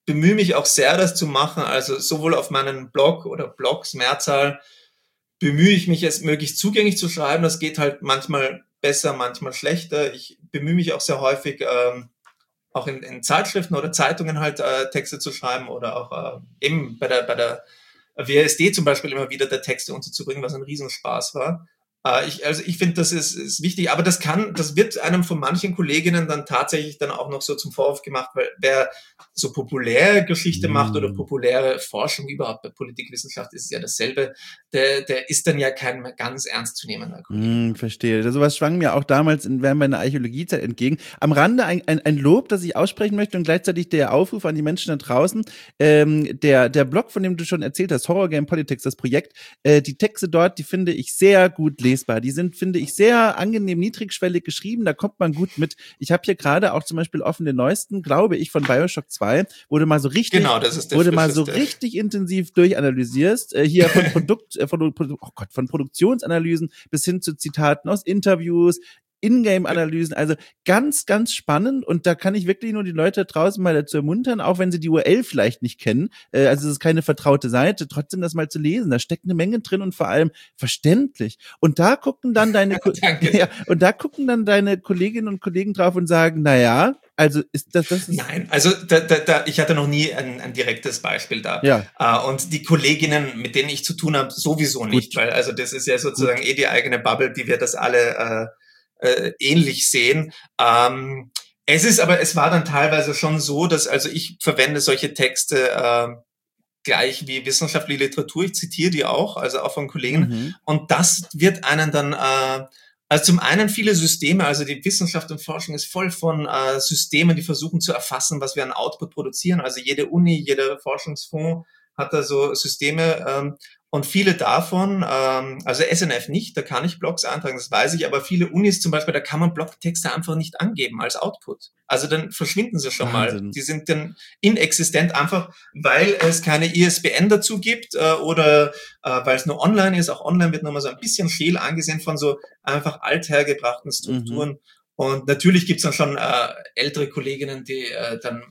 bemühe mich auch sehr, das zu machen. Also sowohl auf meinen Blog oder Blogs, Mehrzahl, bemühe ich mich, es möglichst zugänglich zu schreiben. Das geht halt manchmal besser, manchmal schlechter. Ich bemühe mich auch sehr häufig, ähm, auch in, in Zeitschriften oder Zeitungen halt äh, Texte zu schreiben oder auch äh, eben bei der, bei der W S D zum Beispiel immer wieder der Texte unterzubringen, was ein Riesenspaß war. Äh, ich, also ich finde, das ist, ist wichtig, aber das kann, das wird einem von manchen Kolleginnen dann tatsächlich dann auch noch so zum Vorwurf gemacht, weil wer so populäre Geschichte mm. macht oder populäre Forschung überhaupt bei Politikwissenschaft ist es ja dasselbe, der, der ist dann ja kein ganz ernstzunehmender Kollege. Mm, verstehe. Sowas schwang mir auch damals in, während meiner Archäologiezeit entgegen. Am Rande ein, ein, ein Lob, das ich aussprechen möchte und gleichzeitig der Aufruf an die Menschen da draußen. Ähm, der, der Blog, von dem du schon erzählt hast, Horror Game Politics, das Projekt, äh, die Texte dort, die finde ich sehr gut lesbar. Die sind, finde ich, sehr angenehm niedrigschwellig geschrieben, da kommt man gut mit. Ich habe hier gerade auch zum Beispiel offen den neuesten, glaube ich, von Bioshock zwei, wurde mal so richtig, genau, das ist der wurde mal so richtig intensiv durchanalysierst. Äh, hier von Produkt, äh, von, oh Gott, von Produktionsanalysen bis hin zu Zitaten aus Interviews, Ingame-Analysen, also ganz, ganz spannend und da kann ich wirklich nur die Leute draußen mal dazu ermuntern, auch wenn sie die U R L vielleicht nicht kennen, äh, also es ist keine vertraute Seite, trotzdem das mal zu lesen, da steckt eine Menge drin und vor allem verständlich. Und da gucken dann deine Ko- ja, und da gucken dann deine Kolleginnen und Kollegen drauf und sagen, na ja, also ist das, das ist Nein, also da, da, da, ich hatte noch nie ein, ein direktes Beispiel da. Ja. Uh, und die Kolleginnen, mit denen ich zu tun habe, sowieso nicht, Gut. weil also das ist ja sozusagen Gut. eh die eigene Bubble, die wir das alle äh, äh, ähnlich sehen. Ähm, es ist aber, es war dann teilweise schon so, dass also ich verwende solche Texte äh, gleich wie wissenschaftliche Literatur, ich zitiere die auch, also auch von Kollegen. Mhm. Und das wird einen dann äh, also zum einen viele Systeme, also die Wissenschaft und Forschung ist voll von äh, Systemen, die versuchen zu erfassen, was wir an Output produzieren. Also jede Uni, jeder Forschungsfonds hat da so Systeme ähm, und viele davon, ähm, also S N F nicht, da kann ich Blogs eintragen, das weiß ich, aber viele Unis zum Beispiel, da kann man Blogtexte einfach nicht angeben als Output. Also dann verschwinden sie schon Wahnsinn. mal. Die sind dann inexistent, einfach weil es keine I S B N dazu gibt äh, oder äh, weil es nur online ist. Auch online wird nochmal so ein bisschen scheel angesehen von so einfach althergebrachten Strukturen. Mhm. Und natürlich gibt's dann schon äh, ältere Kolleginnen, die äh, dann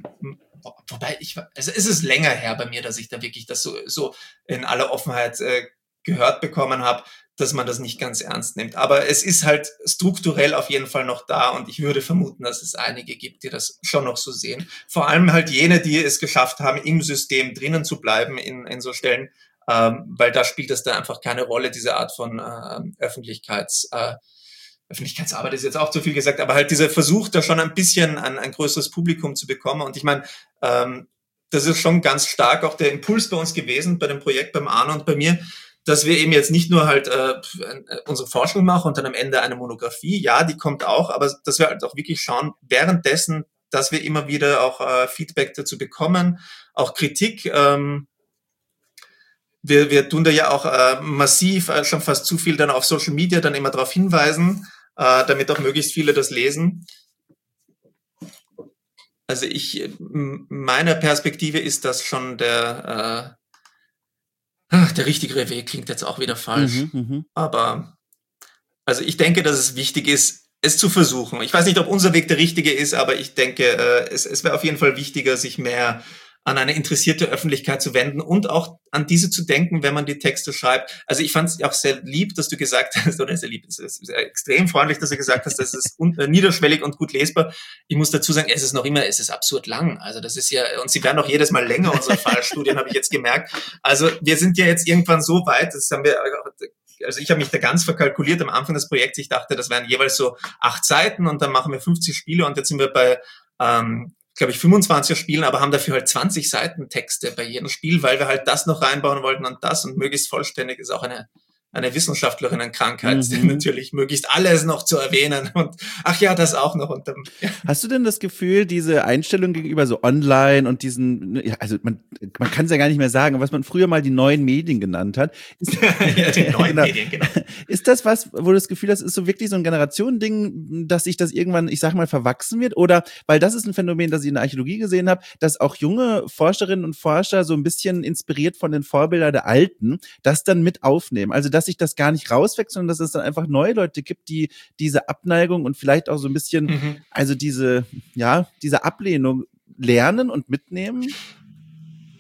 wobei ich, also es ist länger her bei mir, dass ich da wirklich das so, so in aller Offenheit äh, gehört bekommen habe, dass man das nicht ganz ernst nimmt. Aber es ist halt strukturell auf jeden Fall noch da und ich würde vermuten, dass es einige gibt, die das schon noch so sehen. Vor allem halt jene, die es geschafft haben, im System drinnen zu bleiben in, in so Stellen, ähm, weil da spielt das dann einfach keine Rolle, diese Art von äh, Öffentlichkeits- äh, Öffentlichkeitsarbeit ist jetzt auch zu viel gesagt, aber halt dieser Versuch, da schon ein bisschen ein, ein größeres Publikum zu bekommen. Und ich meine, ähm, das ist schon ganz stark auch der Impuls bei uns gewesen, bei dem Projekt, beim Arno und bei mir, dass wir eben jetzt nicht nur halt äh, unsere Forschung machen und dann am Ende eine Monographie, ja, die kommt auch, aber dass wir halt auch wirklich schauen, währenddessen, dass wir immer wieder auch äh, Feedback dazu bekommen, auch Kritik. Ähm, wir, wir tun da ja auch äh, massiv, äh, schon fast zu viel dann auf Social Media dann immer darauf hinweisen, äh, damit auch möglichst viele das lesen. Also ich, meiner Perspektive ist das schon der, äh, der richtigere Weg, klingt jetzt auch wieder falsch. Mhm, aber also ich denke, dass es wichtig ist, es zu versuchen. Ich weiß nicht, ob unser Weg der richtige ist, aber ich denke, äh, es, es wäre auf jeden Fall wichtiger, sich mehr an eine interessierte Öffentlichkeit zu wenden und auch an diese zu denken, wenn man die Texte schreibt. Also ich fand es auch sehr lieb, dass du gesagt hast, oder sehr lieb, es ist extrem freundlich, dass du gesagt hast, das ist un- niederschwellig und gut lesbar. Ich muss dazu sagen, es ist noch immer, es ist absurd lang. Also das ist ja, und sie werden auch jedes Mal länger, unsere Fallstudien, habe ich jetzt gemerkt. Also wir sind ja jetzt irgendwann so weit, das haben wir, also ich habe mich da ganz verkalkuliert am Anfang des Projekts. Ich dachte, das wären jeweils so acht Seiten und dann machen wir fünfzig Spiele und jetzt sind wir bei, ähm, glaube ich, fünfundzwanzig Spielen, aber haben dafür halt zwanzig Seiten Texte bei jedem Spiel, weil wir halt das noch reinbauen wollten und das und möglichst vollständig ist auch eine eine Wissenschaftlerinnenkrankheit, mhm. natürlich möglichst alles noch zu erwähnen und ach ja, das auch noch. Und dann, ja. Hast du denn das Gefühl, diese Einstellung gegenüber so online und diesen, ja, also man, man kann es ja gar nicht mehr sagen, was man früher mal die neuen Medien genannt hat. Ist, ja, die neuen genau. Medien, genau. Ist das was, wo du das Gefühl hast, ist so wirklich so ein Generationending, dass sich das irgendwann, ich sag mal, verwachsen wird? Oder, weil das ist ein Phänomen, das ich in der Archäologie gesehen habe, dass auch junge Forscherinnen und Forscher so ein bisschen inspiriert von den Vorbildern der Alten, das dann mit aufnehmen. Also, dass sich das gar nicht rauswächst, sondern dass es dann einfach neue Leute gibt, die diese Abneigung und vielleicht auch so ein bisschen, mhm. also diese, ja, diese Ablehnung lernen und mitnehmen?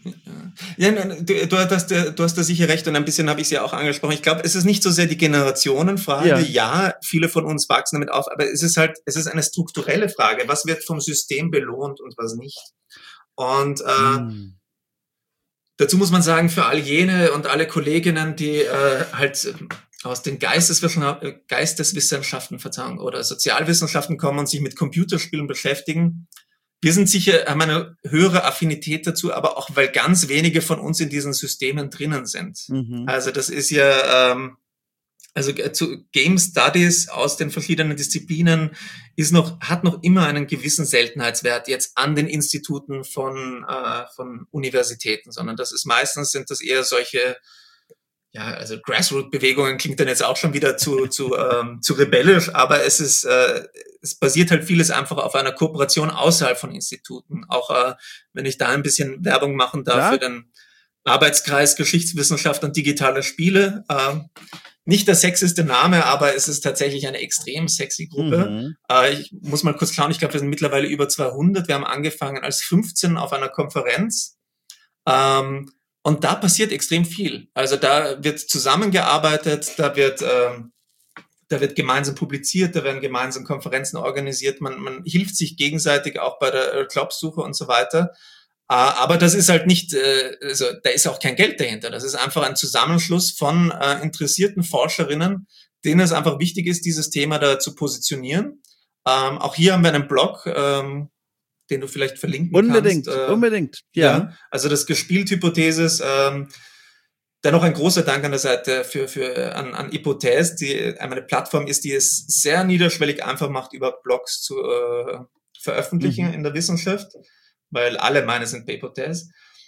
Ja, du, du, hast, du hast da sicher recht und ein bisschen habe ich es ja auch angesprochen. Ich glaube, es ist nicht so sehr die Generationenfrage. Ja. ja, viele von uns wachsen damit auf, aber es ist halt, es ist eine strukturelle Frage. Was wird vom System belohnt und was nicht? Und äh, mm. dazu muss man sagen, für all jene und alle Kolleginnen, die äh, halt aus den Geisteswissenschaften, Geisteswissenschaften Verzeihung, oder Sozialwissenschaften kommen und sich mit Computerspielen beschäftigen, wir sind sicher, haben eine höhere Affinität dazu, aber auch, weil ganz wenige von uns in diesen Systemen drinnen sind. Mhm. Also das ist ja, ähm, also zu Game Studies aus den verschiedenen Disziplinen ist noch, hat noch immer einen gewissen Seltenheitswert jetzt an den Instituten von, äh, von Universitäten, sondern das ist meistens, sind das eher solche, ja, also Grassroot-Bewegungen klingt dann jetzt auch schon wieder zu, zu, ähm, zu rebellisch, aber es ist, äh, es basiert halt vieles einfach auf einer Kooperation außerhalb von Instituten. Auch äh, wenn ich da ein bisschen Werbung machen darf ja. für den Arbeitskreis Geschichtswissenschaft und digitale Spiele. Ähm, nicht der sexyste Name, aber es ist tatsächlich eine extrem sexy Gruppe. Mhm. Äh, ich muss mal kurz schauen, ich glaube, wir sind mittlerweile über zweihundert. Wir haben angefangen als fünfzehn auf einer Konferenz. Ähm, Und da passiert extrem viel. Also da wird zusammengearbeitet, da wird, ähm, da wird gemeinsam publiziert, da werden gemeinsam Konferenzen organisiert, man, man hilft sich gegenseitig auch bei der Jobsuche und so weiter. Äh, aber das ist halt nicht, äh, also da ist auch kein Geld dahinter. Das ist einfach ein Zusammenschluss von äh, interessierten Forscherinnen, denen es einfach wichtig ist, dieses Thema da zu positionieren. Ähm, auch hier haben wir einen Blog, ähm, den du vielleicht verlinken unbedingt, kannst. Äh, unbedingt, ja. ja. Also das Gespielt-Hypothesis, ähm, dann noch ein großer Dank an der Seite für, für, an, an Hypothese, die eine Plattform ist, die es sehr niederschwellig einfach macht, über Blogs zu äh, veröffentlichen mhm. in der Wissenschaft, weil alle meine sind bei Hypothese.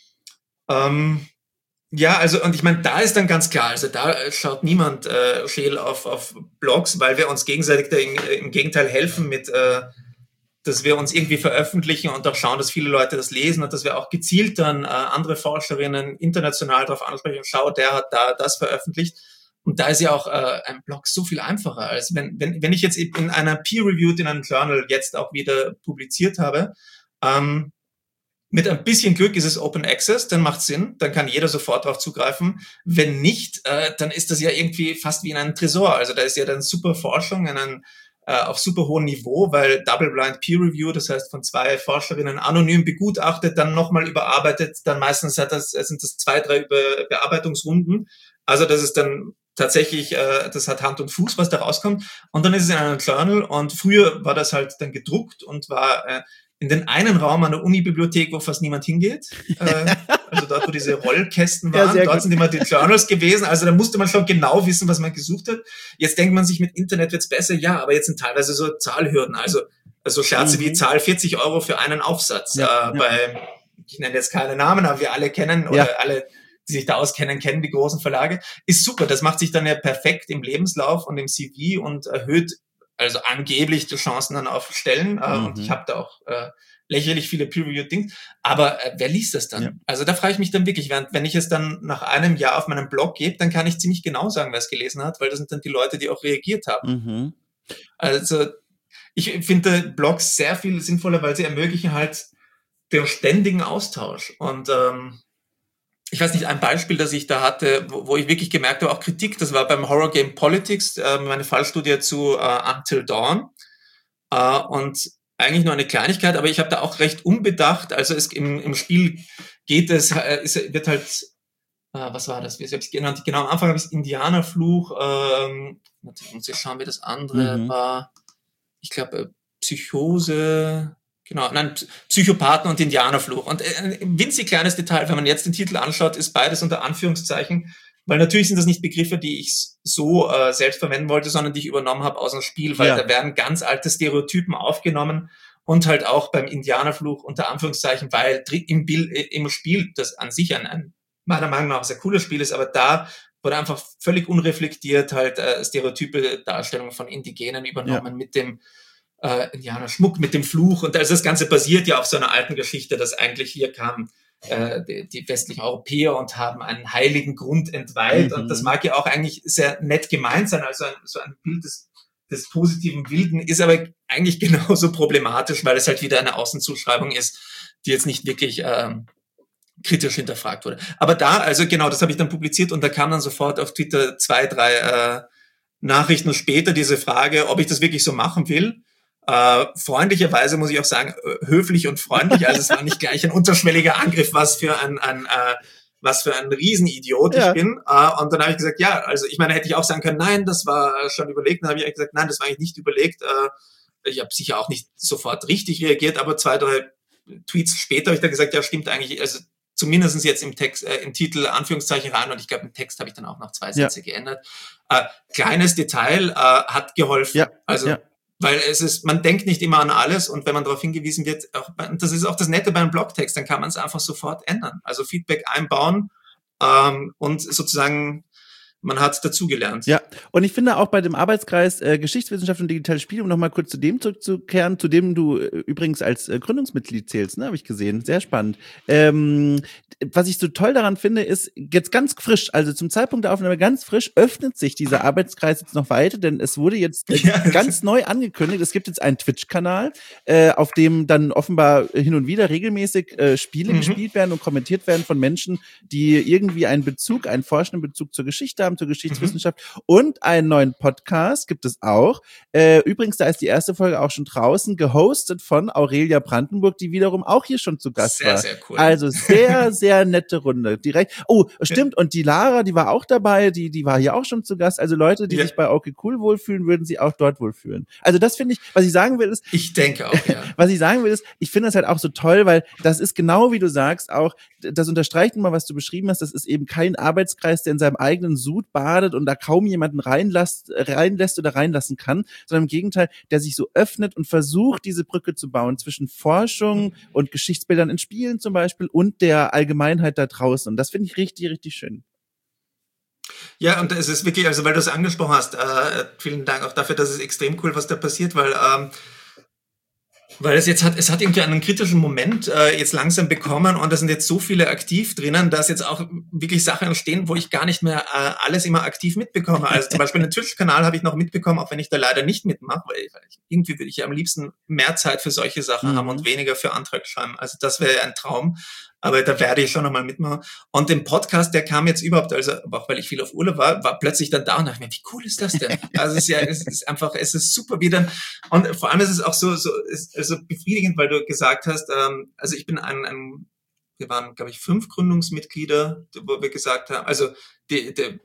Ähm, ja, also, und ich meine, da ist dann ganz klar, also da schaut niemand äh, scheel auf, auf Blogs, weil wir uns gegenseitig da im, im Gegenteil helfen mit äh, dass wir uns irgendwie veröffentlichen und auch schauen, dass viele Leute das lesen und dass wir auch gezielt dann äh, andere Forscherinnen international darauf ansprechen, schau, der hat da das veröffentlicht. Und da ist ja auch äh, ein Blog so viel einfacher, als wenn, wenn, wenn ich jetzt in einer Peer-Reviewed, in einem Journal jetzt auch wieder publiziert habe. Ähm, mit ein bisschen Glück ist es Open Access, dann macht Sinn, dann kann jeder sofort darauf zugreifen. Wenn nicht, äh, dann ist das ja irgendwie fast wie in einem Tresor. Also da ist ja dann super Forschung, einen auf super hohem Niveau, weil Double-Blind Peer Review, das heißt von zwei Forscherinnen anonym begutachtet, dann nochmal überarbeitet, dann meistens hat das, sind das zwei, drei Be- Bearbeitungsrunden. Also das ist dann tatsächlich, äh, das hat Hand und Fuß, was da rauskommt. Und dann ist es in einem Journal und früher war das halt dann gedruckt und war äh, in den einen Raum an der Uni-Bibliothek, wo fast niemand hingeht. Äh, also dort, wo diese Rollkästen waren, ja, dort gut. sind immer die Journals gewesen. Also da musste man schon genau wissen, was man gesucht hat. Jetzt denkt man sich, mit Internet wird's besser. Ja, aber jetzt sind teilweise so Zahlhürden. Also, also Scherze mhm. wie Zahl vierzig Euro für einen Aufsatz. Ja, äh, ja. Bei, ich nenne jetzt keine Namen, aber wir alle kennen, oder ja. alle, die sich da auskennen, kennen die großen Verlage. Ist super. Das macht sich dann ja perfekt im Lebenslauf und im C V und erhöht also angeblich die Chancen dann auf Stellen. Äh, mhm. Und ich habe da auch äh, lächerlich viele Peer-Review-Dings. Aber äh, wer liest das dann? Ja. Also da frage ich mich dann wirklich, während, wenn ich es dann nach einem Jahr auf meinem Blog gebe, dann kann ich ziemlich genau sagen, wer es gelesen hat, weil das sind dann die Leute, die auch reagiert haben. Mhm. Also ich finde Blogs sehr viel sinnvoller, weil sie ermöglichen halt den ständigen Austausch. Und ähm, ich weiß nicht, ein Beispiel, das ich da hatte, wo, wo ich wirklich gemerkt habe, auch Kritik, das war beim Horror Game Politics, äh, meine Fallstudie zu äh, Until Dawn. Äh, und eigentlich nur eine Kleinigkeit, aber ich habe da auch recht unbedacht, also es im, im Spiel geht es, äh, es wird halt, äh, was war das, wie habe ich es genannt? Genau, am Anfang habe ich es Indianerfluch, ähm, natürlich muss ich schauen, wie das andere mhm. war, ich glaube äh, Psychose, genau, nein, Psychopathen und Indianerfluch. Und ein winzig kleines Detail, wenn man jetzt den Titel anschaut, ist beides unter Anführungszeichen, weil natürlich sind das nicht Begriffe, die ich so äh, selbst verwenden wollte, sondern die ich übernommen habe aus dem Spiel, weil ja. da werden ganz alte Stereotypen aufgenommen und halt auch beim Indianerfluch unter Anführungszeichen, weil im, Bild, im Spiel, das an sich ein, ein meiner Meinung nach sehr cooles Spiel ist, aber da wurde einfach völlig unreflektiert halt äh, stereotype Darstellungen von Indigenen übernommen ja. mit dem äh, Indianerschmuck, mit dem Fluch. Und also das Ganze basiert ja auf so einer alten Geschichte, dass eigentlich hier kam äh, die, die westlichen Europäer und haben einen heiligen Grund entweiht. Mhm. Und das mag ja auch eigentlich sehr nett gemeint sein, also ein, so ein Bild des, des positiven Wilden, ist aber eigentlich genauso problematisch, weil es halt wieder eine Außenzuschreibung ist, die jetzt nicht wirklich ähm, kritisch hinterfragt wurde. Aber da, also genau, das habe ich dann publiziert und da kam dann sofort auf Twitter zwei, drei äh, Nachrichten später diese Frage, ob ich das wirklich so machen will. Äh, freundlicherweise muss ich auch sagen, höflich und freundlich, also es war nicht gleich ein unterschwelliger Angriff, was für ein, ein äh, was für ein Riesenidiot ja. ich bin. Uh, und dann habe ich gesagt, ja, also ich meine, hätte ich auch sagen können, nein, das war schon überlegt. Dann habe ich gesagt, nein, das war eigentlich nicht überlegt. Uh, ich habe sicher auch nicht sofort richtig reagiert, aber zwei, drei Tweets später habe ich dann gesagt, ja, stimmt eigentlich, also zumindest jetzt im Text, äh, im Titel Anführungszeichen rein und ich glaube, im Text habe ich dann auch noch zwei Sätze ja. geändert. Uh, kleines Detail uh, hat geholfen. Ja. Also ja. Weil es ist, man denkt nicht immer an alles und wenn man darauf hingewiesen wird, auch, das ist auch das Nette bei einem Blogtext, dann kann man es einfach sofort ändern. Also Feedback einbauen ähm, und sozusagen, man hat dazugelernt. Ja, und ich finde auch bei dem Arbeitskreis äh, Geschichtswissenschaft und digitale Spiele, um nochmal kurz zu dem zurückzukehren, zu dem du äh, übrigens als äh, Gründungsmitglied zählst, ne, habe ich gesehen, sehr spannend. Ähm, was ich so toll daran finde, ist jetzt ganz frisch, also zum Zeitpunkt der Aufnahme ganz frisch, öffnet sich dieser Arbeitskreis jetzt noch weiter, denn es wurde jetzt äh, ja. ganz neu angekündigt, es gibt jetzt einen Twitch-Kanal, äh, auf dem dann offenbar hin und wieder regelmäßig äh, Spiele mhm. gespielt werden und kommentiert werden von Menschen, die irgendwie einen Bezug, einen forschenden Bezug zur Geschichte haben, zur Geschichtswissenschaft mhm. und einen neuen Podcast gibt es auch. Äh, übrigens, da ist die erste Folge auch schon draußen, gehostet von Aurelia Brandenburg, die wiederum auch hier schon zu Gast sehr, war. Sehr, sehr cool. Also sehr, sehr nette Runde. Direkt. Oh, stimmt. Und die Lara, die war auch dabei, die, die war hier auch schon zu Gast. Also Leute, die ja. sich bei Okay Cool wohlfühlen, würden sich auch dort wohlfühlen. Also das finde ich, was ich sagen will, ist. Ich denke auch, ja. Was ich sagen will, ist, ich finde das halt auch so toll, weil das ist genau wie du sagst, auch, das unterstreicht immer, was du beschrieben hast, das ist eben kein Arbeitskreis, der in seinem eigenen Sud badet und da kaum jemanden reinlässt, reinlässt oder reinlassen kann, sondern im Gegenteil, der sich so öffnet und versucht, diese Brücke zu bauen zwischen Forschung und Geschichtsbildern in Spielen zum Beispiel und der Allgemeinheit da draußen. Und das finde ich richtig, richtig schön. Ja, und es ist wirklich, also weil du es angesprochen hast, äh, vielen Dank auch dafür, das ist extrem cool, was da passiert, weil ähm, Weil es jetzt hat, es hat irgendwie einen kritischen Moment äh, jetzt langsam bekommen und da sind jetzt so viele aktiv drinnen, dass jetzt auch wirklich Sachen entstehen, wo ich gar nicht mehr äh, alles immer aktiv mitbekomme. Also zum Beispiel den Twitch-Kanal habe ich noch mitbekommen, auch wenn ich da leider nicht mitmache, weil ich, irgendwie würde ich ja am liebsten mehr Zeit für solche Sachen mhm. haben und weniger für Antrag schreiben. Also das wäre ein Traum. Aber da werde ich schon nochmal mitmachen. Und den Podcast, der kam jetzt überhaupt, also auch weil ich viel auf Urlaub war, war plötzlich dann da und dachte mir, wie cool ist das denn? Also es ist ja, es ist einfach, es ist super wieder. Und vor allem ist es auch so, so, ist also befriedigend, weil du gesagt hast, ähm, also ich bin ein, ein wir waren, glaube ich, fünf Gründungsmitglieder, wo wir gesagt haben, also die, die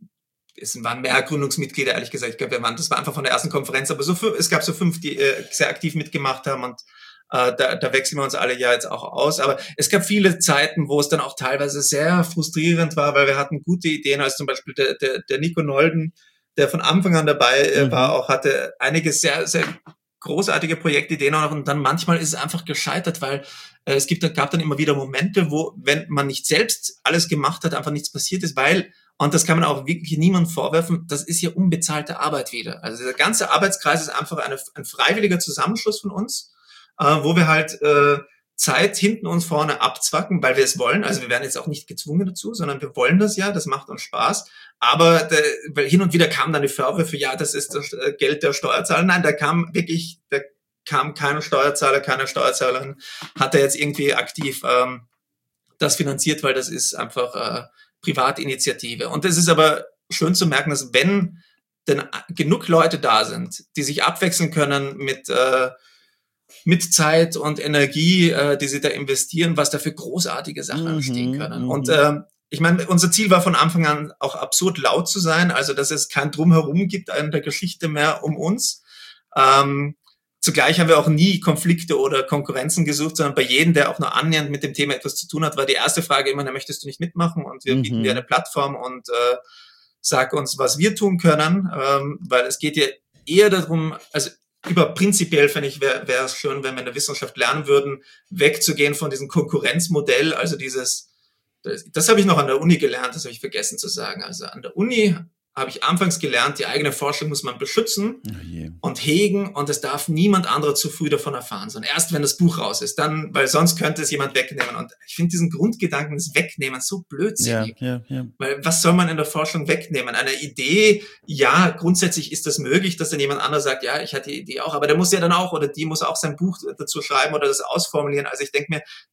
es waren mehr Gründungsmitglieder, ehrlich gesagt. Ich glaube, wir waren, das war einfach von der ersten Konferenz, aber so es gab so fünf, die äh, sehr aktiv mitgemacht haben und äh, da, da wechseln wir uns alle ja jetzt auch aus. Aber es gab viele Zeiten, wo es dann auch teilweise sehr frustrierend war, weil wir hatten gute Ideen, als zum Beispiel der, der, der Nico Nolden, der von Anfang an dabei äh, mhm. war, auch hatte einige sehr, sehr großartige Projektideen auch und dann manchmal ist es einfach gescheitert, weil äh, es gibt, gab dann immer wieder Momente, wo, wenn man nicht selbst alles gemacht hat, einfach nichts passiert ist, weil und das kann man auch wirklich niemandem vorwerfen, das ist ja unbezahlte Arbeit wieder. Also der ganze Arbeitskreis ist einfach eine, ein freiwilliger Zusammenschluss von uns, äh, wo wir halt äh, Zeit hinten und vorne abzwacken, weil wir es wollen. Also wir werden jetzt auch nicht gezwungen dazu, sondern wir wollen das ja, das macht uns Spaß. Aber der, weil hin und wieder kam dann die Vorwürfe, ja, das ist das Geld der Steuerzahler. Nein, da kam wirklich, da kam kein Steuerzahler, keine Steuerzahlerin, hat er jetzt irgendwie aktiv ähm, das finanziert, weil das ist einfach äh, Privatinitiative. Und es ist aber schön zu merken, dass wenn denn genug Leute da sind, die sich abwechseln können mit äh, mit Zeit und Energie, äh, die sie da investieren, was da für großartige Sachen mhm, entstehen können. Mhm. Und äh, ich meine, unser Ziel war von Anfang an auch absurd laut zu sein, also dass es kein Drumherum gibt in der Geschichte mehr um uns. Ähm, Zugleich haben wir auch nie Konflikte oder Konkurrenzen gesucht, sondern bei jedem, der auch nur annähernd mit dem Thema etwas zu tun hat, war die erste Frage immer, na, möchtest du nicht mitmachen? Und wir mhm. bieten dir eine Plattform und äh, sag uns, was wir tun können, ähm, weil es geht ja eher darum, also über prinzipiell, finde ich, wäre wäre es schön, wenn wir in der Wissenschaft lernen würden, wegzugehen von diesem Konkurrenzmodell, also dieses, das, das habe ich noch an der Uni gelernt, das habe ich vergessen zu sagen. Also an der Uni habe ich anfangs gelernt, die eigene Forschung muss man beschützen oh yeah. und hegen und es darf niemand anderer zu früh davon erfahren, sondern erst, wenn das Buch raus ist, dann, weil sonst könnte es jemand wegnehmen. Und ich finde diesen Grundgedanken des Wegnehmens so blödsinnig. Ja, ja, ja. Weil was soll man in der Forschung wegnehmen? Eine Idee, ja, grundsätzlich ist das möglich, dass dann jemand anderes sagt, ja, ich hatte die Idee auch, aber der muss ja dann auch oder die muss auch sein Buch dazu schreiben oder das ausformulieren. Also ich denke mir,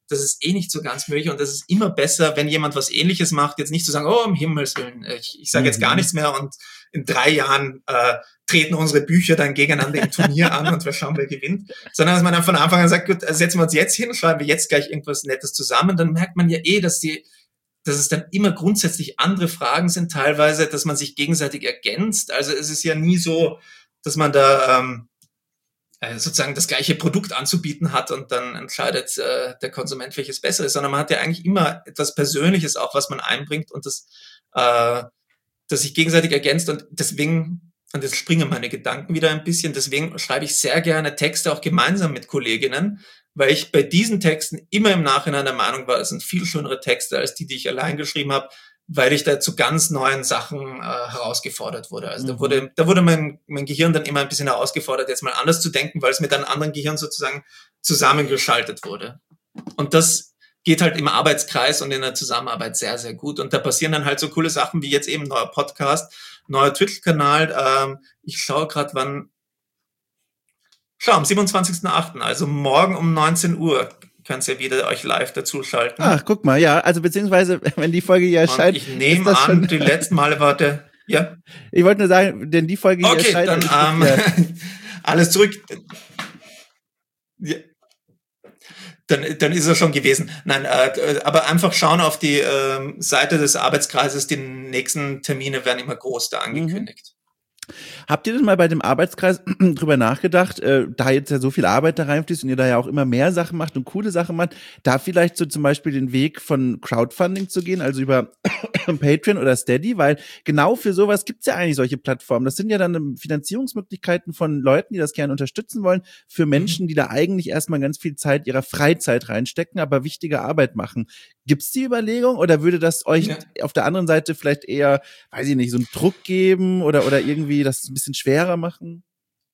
das ist eh nicht so ganz möglich und das ist immer besser, wenn jemand was Ähnliches macht, jetzt nicht zu sagen, oh, um Himmels Willen, ich, ich sage jetzt gar nichts mehr und in drei Jahren äh, treten unsere Bücher dann gegeneinander im Turnier an und wir schauen, wer gewinnt, sondern dass man dann von Anfang an sagt, gut, setzen wir uns jetzt hin, schreiben wir jetzt gleich irgendwas Nettes zusammen, dann merkt man ja eh, dass die dass es dann immer grundsätzlich andere Fragen sind, teilweise, dass man sich gegenseitig ergänzt. Also es ist ja nie so, dass man da ähm, sozusagen das gleiche Produkt anzubieten hat und dann entscheidet äh, der Konsument, welches besser ist, sondern man hat ja eigentlich immer etwas Persönliches auch, was man einbringt und das, äh, das sich gegenseitig ergänzt und deswegen, und jetzt springen meine Gedanken wieder ein bisschen, deswegen schreibe ich sehr gerne Texte auch gemeinsam mit Kolleginnen, weil ich bei diesen Texten immer im Nachhinein der Meinung war, es sind viel schönere Texte als die, die ich allein geschrieben habe, weil ich da zu ganz neuen Sachen äh, herausgefordert wurde. Also mhm. da wurde, da wurde mein, mein Gehirn dann immer ein bisschen herausgefordert, jetzt mal anders zu denken, weil es mit einem anderen Gehirn sozusagen zusammengeschaltet wurde. Und das geht halt im Arbeitskreis und in der Zusammenarbeit sehr, sehr gut. Und da passieren dann halt so coole Sachen wie jetzt eben neuer Podcast, neuer Twitch-Kanal. Ähm, ich schaue gerade, wann Schau, am siebenundzwanzigsten achten, also morgen um neunzehn Uhr, könnt ihr wieder euch live dazuschalten. Ach, guck mal, ja, also beziehungsweise, wenn die Folge hier erscheint. Und ich nehme an, schon die letzten Male war der, ja. Ich wollte nur sagen, denn die Folge hier okay, erscheint. Okay, dann, ähm, alles zurück. Ja. Dann, dann ist er schon gewesen. Nein, äh, aber einfach schauen auf die äh, Seite des Arbeitskreises, die nächsten Termine werden immer groß da angekündigt. Mhm. Habt ihr denn mal bei dem Arbeitskreis drüber nachgedacht, äh, da jetzt ja so viel Arbeit da reinfließt und ihr da ja auch immer mehr Sachen macht und coole Sachen macht, da vielleicht so zum Beispiel den Weg von Crowdfunding zu gehen, also über Patreon oder Steady, weil genau für sowas gibt's ja eigentlich solche Plattformen. Das sind ja dann Finanzierungsmöglichkeiten von Leuten, die das gerne unterstützen wollen, für Menschen, die da eigentlich erstmal ganz viel Zeit ihrer Freizeit reinstecken, aber wichtige Arbeit machen. Gibt's die Überlegung oder würde das euch ja. auf der anderen Seite vielleicht eher, weiß ich nicht, so einen Druck geben oder, oder irgendwie das ein bisschen schwerer machen?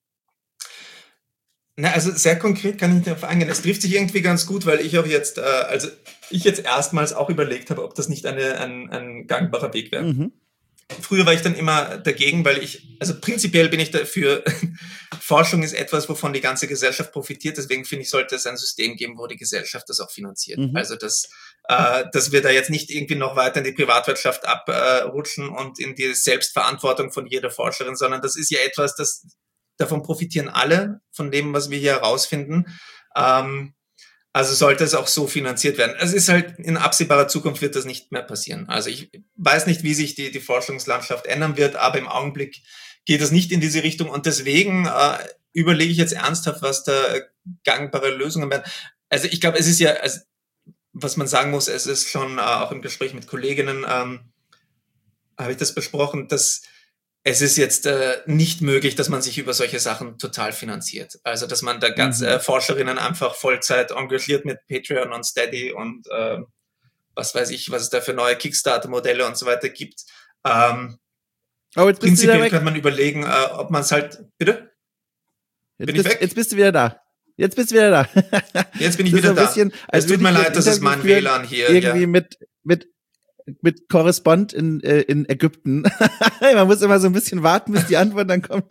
Na, also sehr konkret kann ich nicht darauf eingehen. Es trifft sich irgendwie ganz gut, weil ich auch jetzt, äh, also ich jetzt erstmals auch überlegt habe, ob das nicht eine, ein, ein gangbarer Weg wäre. Mhm. Früher war ich dann immer dagegen, weil ich, also prinzipiell bin ich dafür, Forschung ist etwas, wovon die ganze Gesellschaft profitiert, deswegen finde ich, sollte es ein System geben, wo die Gesellschaft das auch finanziert. Mhm. Also, dass, äh, dass wir da jetzt nicht irgendwie noch weiter in die Privatwirtschaft abrutschen äh, und in die Selbstverantwortung von jeder Forscherin, sondern das ist ja etwas, das, davon profitieren alle, von dem, was wir hier herausfinden. Ähm, Also sollte es auch so finanziert werden. Es ist halt, in absehbarer Zukunft wird das nicht mehr passieren. Also ich weiß nicht, wie sich die, die Forschungslandschaft ändern wird, aber im Augenblick geht es nicht in diese Richtung. Und deswegen äh, überlege ich jetzt ernsthaft, was da gangbare Lösungen werden. Also ich glaube, es ist ja, also, was man sagen muss, es ist schon äh, auch im Gespräch mit Kolleginnen, ähm, habe ich das besprochen, dass es ist jetzt äh, nicht möglich, dass man sich über solche Sachen total finanziert. Also, dass man da ganz mhm. äh, Forscherinnen einfach Vollzeit engagiert mit Patreon und Steady und äh, was weiß ich, was es da für neue Kickstarter-Modelle und so weiter gibt. Ähm, oh, jetzt bist prinzipiell kann man überlegen, äh, ob man es halt... Bitte? Bin jetzt ich bist, weg? Jetzt bist du wieder da. Jetzt bist du wieder da. Jetzt bin ich wieder da. Bisschen, es tut mir leid, das ist mein W L A N hier. Irgendwie ja. mit... mit mit Korrespond in, äh, in Ägypten. Man muss immer so ein bisschen warten, bis die Antwort dann kommt.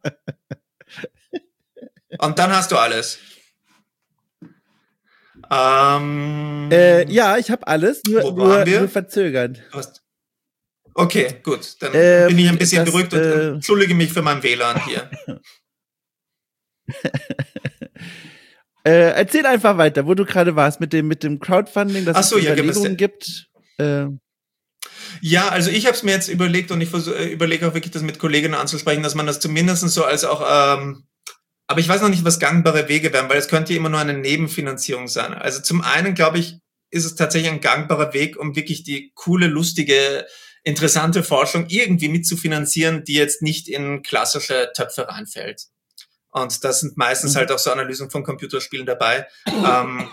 Und dann hast du alles. Ähm, äh, ja, ich habe alles, nur, wo nur, waren wir? nur verzögert. Okay, gut. Dann ähm, bin ich ein bisschen das, beruhigt und äh, entschuldige mich für mein W L A N hier. äh, erzähl einfach weiter, wo du gerade warst mit dem, mit dem Crowdfunding, dass Ach so, es ja, Überlegungen gibt. Äh, Ja, also ich habe es mir jetzt überlegt und ich versuche, überlege auch wirklich, das mit Kolleginnen anzusprechen, dass man das zumindest so als auch, ähm, aber ich weiß noch nicht, was gangbare Wege wären, weil es könnte ja immer nur eine Nebenfinanzierung sein. Also zum einen, glaube ich, ist es tatsächlich ein gangbarer Weg, um wirklich die coole, lustige, interessante Forschung irgendwie mitzufinanzieren, die jetzt nicht in klassische Töpfe reinfällt. Und das sind meistens mhm. halt auch so Analysen von Computerspielen dabei. ähm,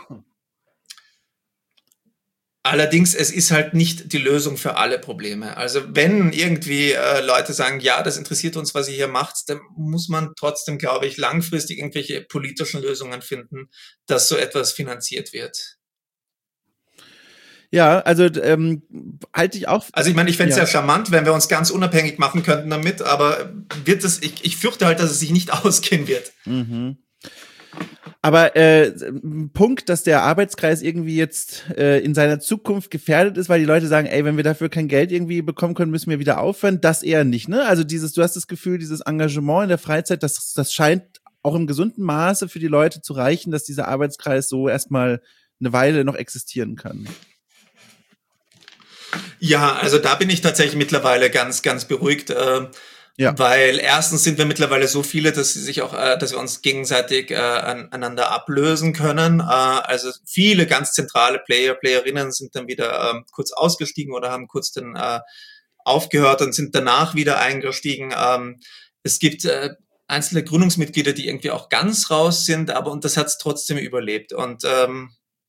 Allerdings, es ist halt nicht die Lösung für alle Probleme. Also wenn irgendwie äh, Leute sagen, ja, das interessiert uns, was ihr hier macht, dann muss man trotzdem, glaube ich, langfristig irgendwelche politischen Lösungen finden, dass so etwas finanziert wird. Ja, also ähm, halte ich auch... Also ich meine, ich fände es ja. ja charmant, wenn wir uns ganz unabhängig machen könnten damit, aber wird es, ich, ich fürchte halt, dass es sich nicht ausgehen wird. Mhm. Aber äh, ein Punkt, dass der Arbeitskreis irgendwie jetzt äh, in seiner Zukunft gefährdet ist, weil die Leute sagen, ey, wenn wir dafür kein Geld irgendwie bekommen können, müssen wir wieder aufhören, das eher nicht, ne? Also dieses, du hast das Gefühl, dieses Engagement in der Freizeit, das, das scheint auch im gesunden Maße für die Leute zu reichen, dass dieser Arbeitskreis so erstmal eine Weile noch existieren kann. Ja, also da bin ich tatsächlich mittlerweile ganz, ganz beruhigt, äh, ja. Weil erstens sind wir mittlerweile so viele, dass sie sich auch, äh, dass wir uns gegenseitig äh, aneinander ablösen können. Äh, also viele ganz zentrale Player, Playerinnen sind dann wieder äh, kurz ausgestiegen oder haben kurz dann äh, aufgehört und sind danach wieder eingestiegen. Ähm, es gibt äh, einzelne Gründungsmitglieder, die irgendwie auch ganz raus sind, aber und das hat es trotzdem überlebt. Und ähm,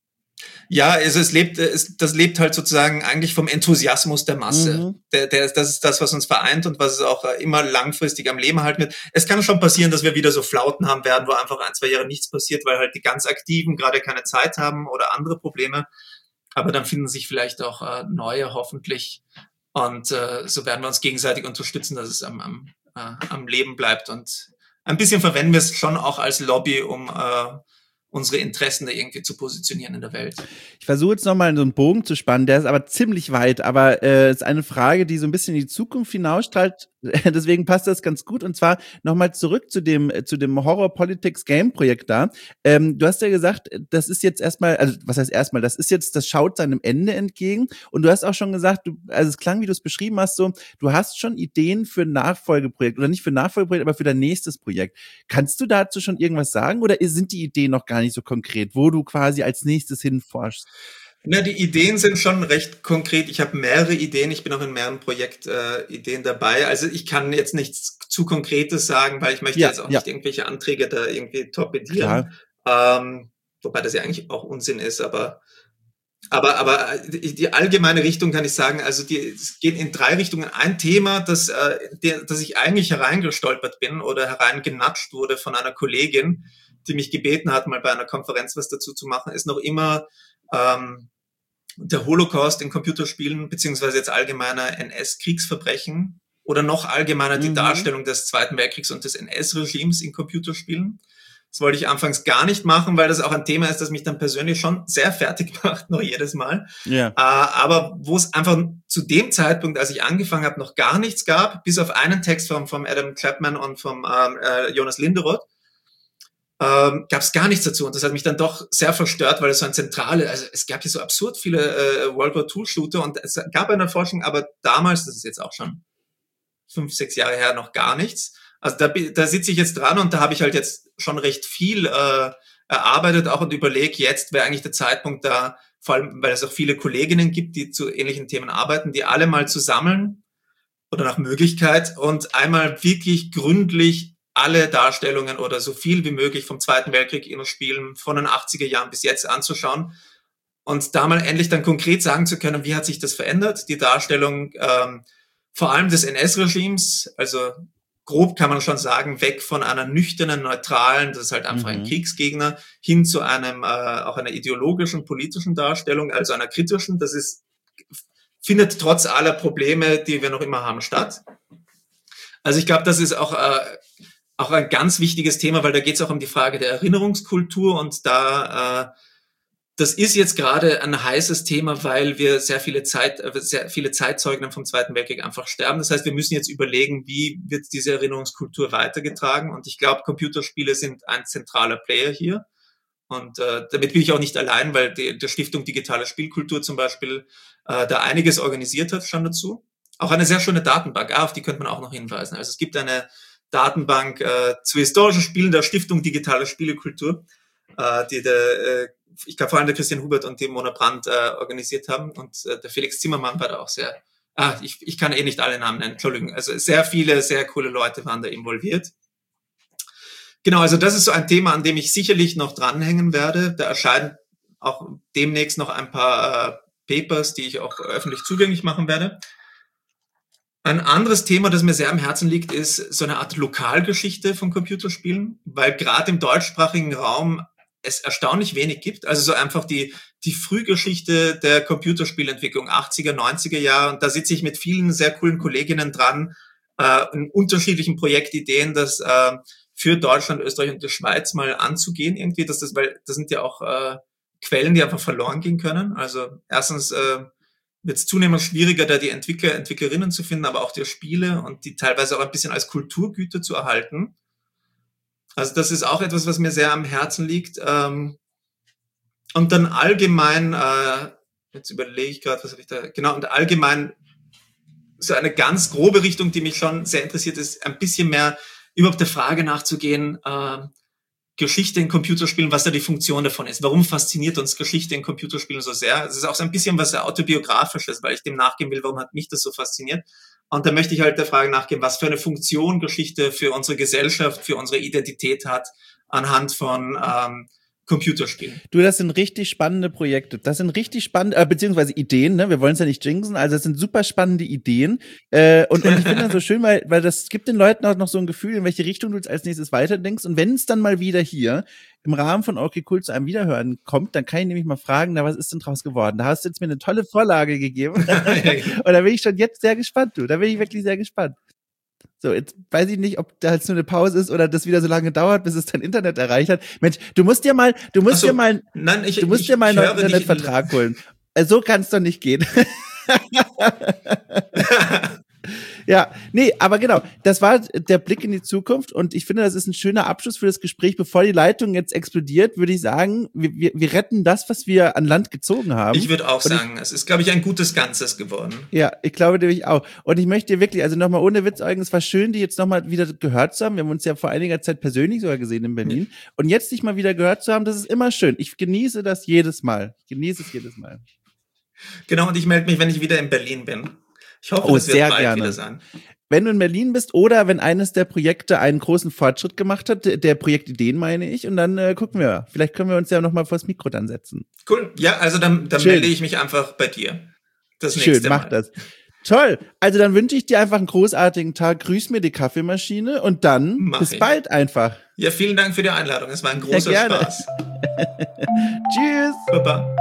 ja, also es lebt, es, das lebt halt sozusagen eigentlich vom Enthusiasmus der Masse. Mhm. Der, der, das ist das, was uns vereint und was es auch immer langfristig am Leben halten wird. Es kann schon passieren, dass wir wieder so Flauten haben werden, wo einfach ein, zwei Jahre nichts passiert, weil halt die ganz Aktiven gerade keine Zeit haben oder andere Probleme. Aber dann finden sich vielleicht auch äh, neue, hoffentlich. Und äh, so werden wir uns gegenseitig unterstützen, dass es am, am, äh, am Leben bleibt. Und ein bisschen verwenden wir es schon auch als Lobby, um äh, unsere Interessen da irgendwie zu positionieren in der Welt. Ich versuche jetzt nochmal so einen Bogen zu spannen, der ist aber ziemlich weit, aber äh, ist eine Frage, die so ein bisschen in die Zukunft hinausstrahlt, deswegen passt das ganz gut, und zwar nochmal zurück zu dem zu dem Horror-Politics-Game-Projekt da. Ähm, du hast ja gesagt, das ist jetzt erstmal, also was heißt erstmal, das ist jetzt, das schaut seinem Ende entgegen, und du hast auch schon gesagt, du, also es klang, wie du es beschrieben hast, so, du hast schon Ideen für ein Nachfolgeprojekt, oder nicht für ein Nachfolgeprojekt, aber für dein nächstes Projekt. Kannst du dazu schon irgendwas sagen, oder sind die Ideen noch gar nicht so konkret, wo du quasi als nächstes hinforschst? Na, die Ideen sind schon recht konkret. Ich habe mehrere Ideen. Ich bin auch in mehreren Projektideen äh, dabei. Also ich kann jetzt nichts zu Konkretes sagen, weil ich möchte ja, jetzt auch ja. nicht irgendwelche Anträge da irgendwie torpedieren. Ähm, wobei das ja eigentlich auch Unsinn ist, aber aber aber die allgemeine Richtung kann ich sagen, also die, es geht in drei Richtungen. Ein Thema, das, äh, der, das ich eigentlich hereingestolpert bin oder hereingenatscht wurde von einer Kollegin, die mich gebeten hat, mal bei einer Konferenz was dazu zu machen, ist noch immer ähm, der Holocaust in Computerspielen, beziehungsweise jetzt allgemeiner N S-Kriegsverbrechen oder noch allgemeiner die mhm. Darstellung des Zweiten Weltkriegs und des N S-Regimes in Computerspielen. Das wollte ich anfangs gar nicht machen, weil das auch ein Thema ist, das mich dann persönlich schon sehr fertig macht, noch jedes Mal. Yeah. Äh, aber wo es einfach zu dem Zeitpunkt, als ich angefangen habe, noch gar nichts gab, bis auf einen Text vom, vom Adam Chapman und vom ähm, äh, Jonas Linderoth, ähm, gab es gar nichts dazu. Und das hat mich dann doch sehr verstört, weil es so ein zentrale, also es gab hier so absurd viele äh, World War Two Shooter und es gab eine Forschung, aber damals, das ist jetzt auch schon fünf, sechs Jahre her, noch gar nichts. Also da, da sitze ich jetzt dran und da habe ich halt jetzt schon recht viel äh, erarbeitet auch und überlege, jetzt wäre eigentlich der Zeitpunkt da, vor allem, weil es auch viele Kolleginnen gibt, die zu ähnlichen Themen arbeiten, die alle mal zu sammeln oder nach Möglichkeit und einmal wirklich gründlich alle Darstellungen oder so viel wie möglich vom Zweiten Weltkrieg in den Spielen von den achtziger Jahren bis jetzt anzuschauen und da mal endlich dann konkret sagen zu können, wie hat sich das verändert, die Darstellung ähm, vor allem des N S-Regimes, also grob kann man schon sagen, weg von einer nüchternen, neutralen, das ist halt einfach mhm. ein Kriegsgegner, hin zu einem äh, auch einer ideologischen, politischen Darstellung, also einer kritischen, das ist findet trotz aller Probleme, die wir noch immer haben, statt. Also ich glaube, das ist auch äh, auch ein ganz wichtiges Thema, weil da geht es auch um die Frage der Erinnerungskultur und da äh, das ist jetzt gerade ein heißes Thema, weil wir sehr viele Zeit, sehr viele Zeitzeugen vom Zweiten Weltkrieg einfach sterben. Das heißt, wir müssen jetzt überlegen, wie wird diese Erinnerungskultur weitergetragen. Und ich glaube, Computerspiele sind ein zentraler Player hier. Und äh, damit bin ich auch nicht allein, weil die, der Stiftung Digitale Spielkultur zum Beispiel äh, da einiges organisiert hat schon dazu. Auch eine sehr schöne Datenbank, ah, auf die könnte man auch noch hinweisen. Also es gibt eine Datenbank äh, zu historischen Spielen der Stiftung Digitale Spielekultur, äh, die der äh, ich glaube vor allem der Christian Hubert und die Mona Brandt äh, organisiert haben und äh, der Felix Zimmermann war da auch sehr, ah, ich, ich kann eh nicht alle Namen nennen, Entschuldigung, also sehr viele, sehr coole Leute waren da involviert. Genau, also das ist so ein Thema, an dem ich sicherlich noch dranhängen werde. Da erscheinen auch demnächst noch ein paar äh, Papers, die ich auch öffentlich zugänglich machen werde. Ein anderes Thema, das mir sehr am Herzen liegt, ist so eine Art Lokalgeschichte von Computerspielen, weil gerade im deutschsprachigen Raum es erstaunlich wenig gibt, also so einfach die die Frühgeschichte der Computerspielentwicklung, achtziger, neunziger Jahre, und da sitze ich mit vielen sehr coolen Kolleginnen dran, äh, in unterschiedlichen Projektideen, das äh, für Deutschland, Österreich und die Schweiz mal anzugehen irgendwie, dass das, weil das sind ja auch äh, Quellen, die einfach verloren gehen können. Also erstens äh, wird es zunehmend schwieriger, da die Entwickler, Entwicklerinnen zu finden, aber auch die Spiele und die teilweise auch ein bisschen als Kulturgüter zu erhalten. Also das ist auch etwas, was mir sehr am Herzen liegt. Ähm, und dann allgemein, äh, jetzt überlege ich gerade, was habe ich da, genau, und allgemein so eine ganz grobe Richtung, die mich schon sehr interessiert, ist ein bisschen mehr überhaupt der Frage nachzugehen, äh, Geschichte in Computerspielen, was da die Funktion davon ist. Warum fasziniert uns Geschichte in Computerspielen so sehr? Es ist auch so ein bisschen was sehr autobiografisches, weil ich dem nachgehen will, warum hat mich das so fasziniert? Und da möchte ich halt der Frage nachgehen, was für eine Funktion Geschichte für unsere Gesellschaft, für unsere Identität hat, anhand von ähm, Computerspielen. Du, das sind richtig spannende Projekte. Das sind richtig spannende, äh, beziehungsweise Ideen, ne? Wir wollen es ja nicht jinxen, also das sind super spannende Ideen. Äh, und, und ich finde das so schön, weil, weil das gibt den Leuten auch noch so ein Gefühl, in welche Richtung du jetzt als nächstes weiterdenkst. Und wenn es dann mal wieder hier im Rahmen von Okay Cool zu einem Wiederhören kommt, dann kann ich nämlich mal fragen, na, was ist denn draus geworden? Da hast du jetzt mir eine tolle Vorlage gegeben. Und da bin ich schon jetzt sehr gespannt, du. Da bin ich wirklich sehr gespannt. So, jetzt weiß ich nicht, ob da jetzt nur eine Pause ist oder das wieder so lange dauert, bis es dein Internet erreicht hat. Mensch, du musst dir mal, du musst so, dir mal, nein, ich, du musst ich, dir mal einen neuen in Internetvertrag holen. So kann es doch nicht gehen. Ja, nee, aber genau, das war der Blick in die Zukunft und ich finde, das ist ein schöner Abschluss für das Gespräch. Bevor die Leitung jetzt explodiert, würde ich sagen, wir, wir, wir retten das, was wir an Land gezogen haben. Ich würde auch und sagen, ich, es ist, glaube ich, ein gutes Ganzes geworden. Ja, ich glaube nämlich auch. Und ich möchte dir wirklich, also nochmal ohne Witz, Eugen, es war schön, dich jetzt nochmal wieder gehört zu haben. Wir haben uns ja vor einiger Zeit persönlich sogar gesehen in Berlin. Ja. Und jetzt dich mal wieder gehört zu haben, das ist immer schön. Ich genieße das jedes Mal. Ich genieße es jedes Mal. Genau, und ich melde mich, wenn ich wieder in Berlin bin. Ich hoffe, oh, das wird sehr bald gerne. wieder sein. Wenn du in Berlin bist oder wenn eines der Projekte einen großen Fortschritt gemacht hat, der Projektideen meine ich, und dann äh, gucken wir. Vielleicht können wir uns ja nochmal vors Mikro dann setzen. Cool, ja, also dann, dann melde ich mich einfach bei dir. Das nächste Schön, mach Mal. das. Toll, also dann wünsche ich dir einfach einen großartigen Tag, grüß mir die Kaffeemaschine und dann mach bis ich. bald einfach. Ja, vielen Dank für die Einladung, es war ein großer ja, Spaß. Tschüss. Baba.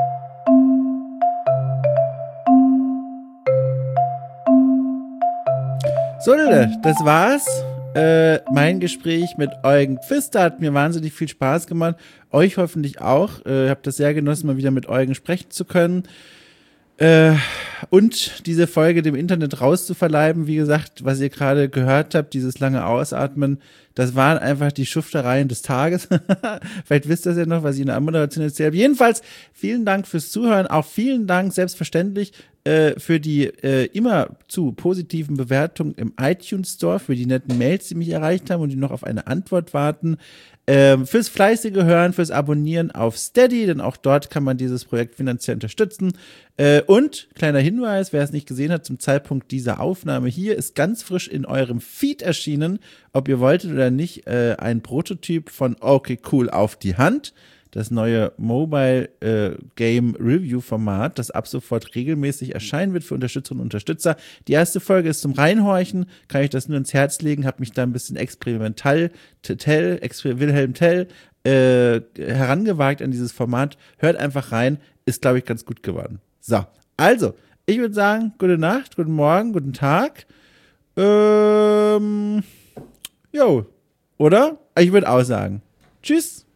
So, das war's. Äh, mein Gespräch mit Eugen Pfister hat mir wahnsinnig viel Spaß gemacht. Euch hoffentlich auch. Äh, habt das sehr genossen, mal wieder mit Eugen sprechen zu können. Äh, und diese Folge dem Internet rauszuverleiben, wie gesagt, was ihr gerade gehört habt, dieses lange Ausatmen, das waren einfach die Schuftereien des Tages. Vielleicht wisst ihr es ja noch, was ich in der Anmoderation erzählt habe. Jedenfalls, vielen Dank fürs Zuhören. Auch vielen Dank, selbstverständlich, äh, für die äh, immer zu positiven Bewertungen im iTunes Store, für die netten Mails, die mich erreicht haben und die noch auf eine Antwort warten. Ähm, fürs fleißige Hören, fürs Abonnieren auf Steady, denn auch dort kann man dieses Projekt finanziell unterstützen. Äh, und, kleiner Hinweis, wer es nicht gesehen hat, zum Zeitpunkt dieser Aufnahme hier ist ganz frisch in eurem Feed erschienen, ob ihr wolltet oder nicht, äh, ein Prototyp von Okay Cool auf die Hand. Das neue Mobile äh, Game Review Format, das ab sofort regelmäßig erscheinen wird für Unterstützerinnen und Unterstützer. Die erste Folge ist zum Reinhorchen, kann ich das nur ins Herz legen, habe mich da ein bisschen experimental, Tell, Exper- Wilhelm Tell, äh, herangewagt an dieses Format. Hört einfach rein, ist, glaube ich, ganz gut geworden. So, also, ich würde sagen, gute Nacht, guten Morgen, guten Tag. Ähm, jo, oder? Ich würde auch sagen, tschüss.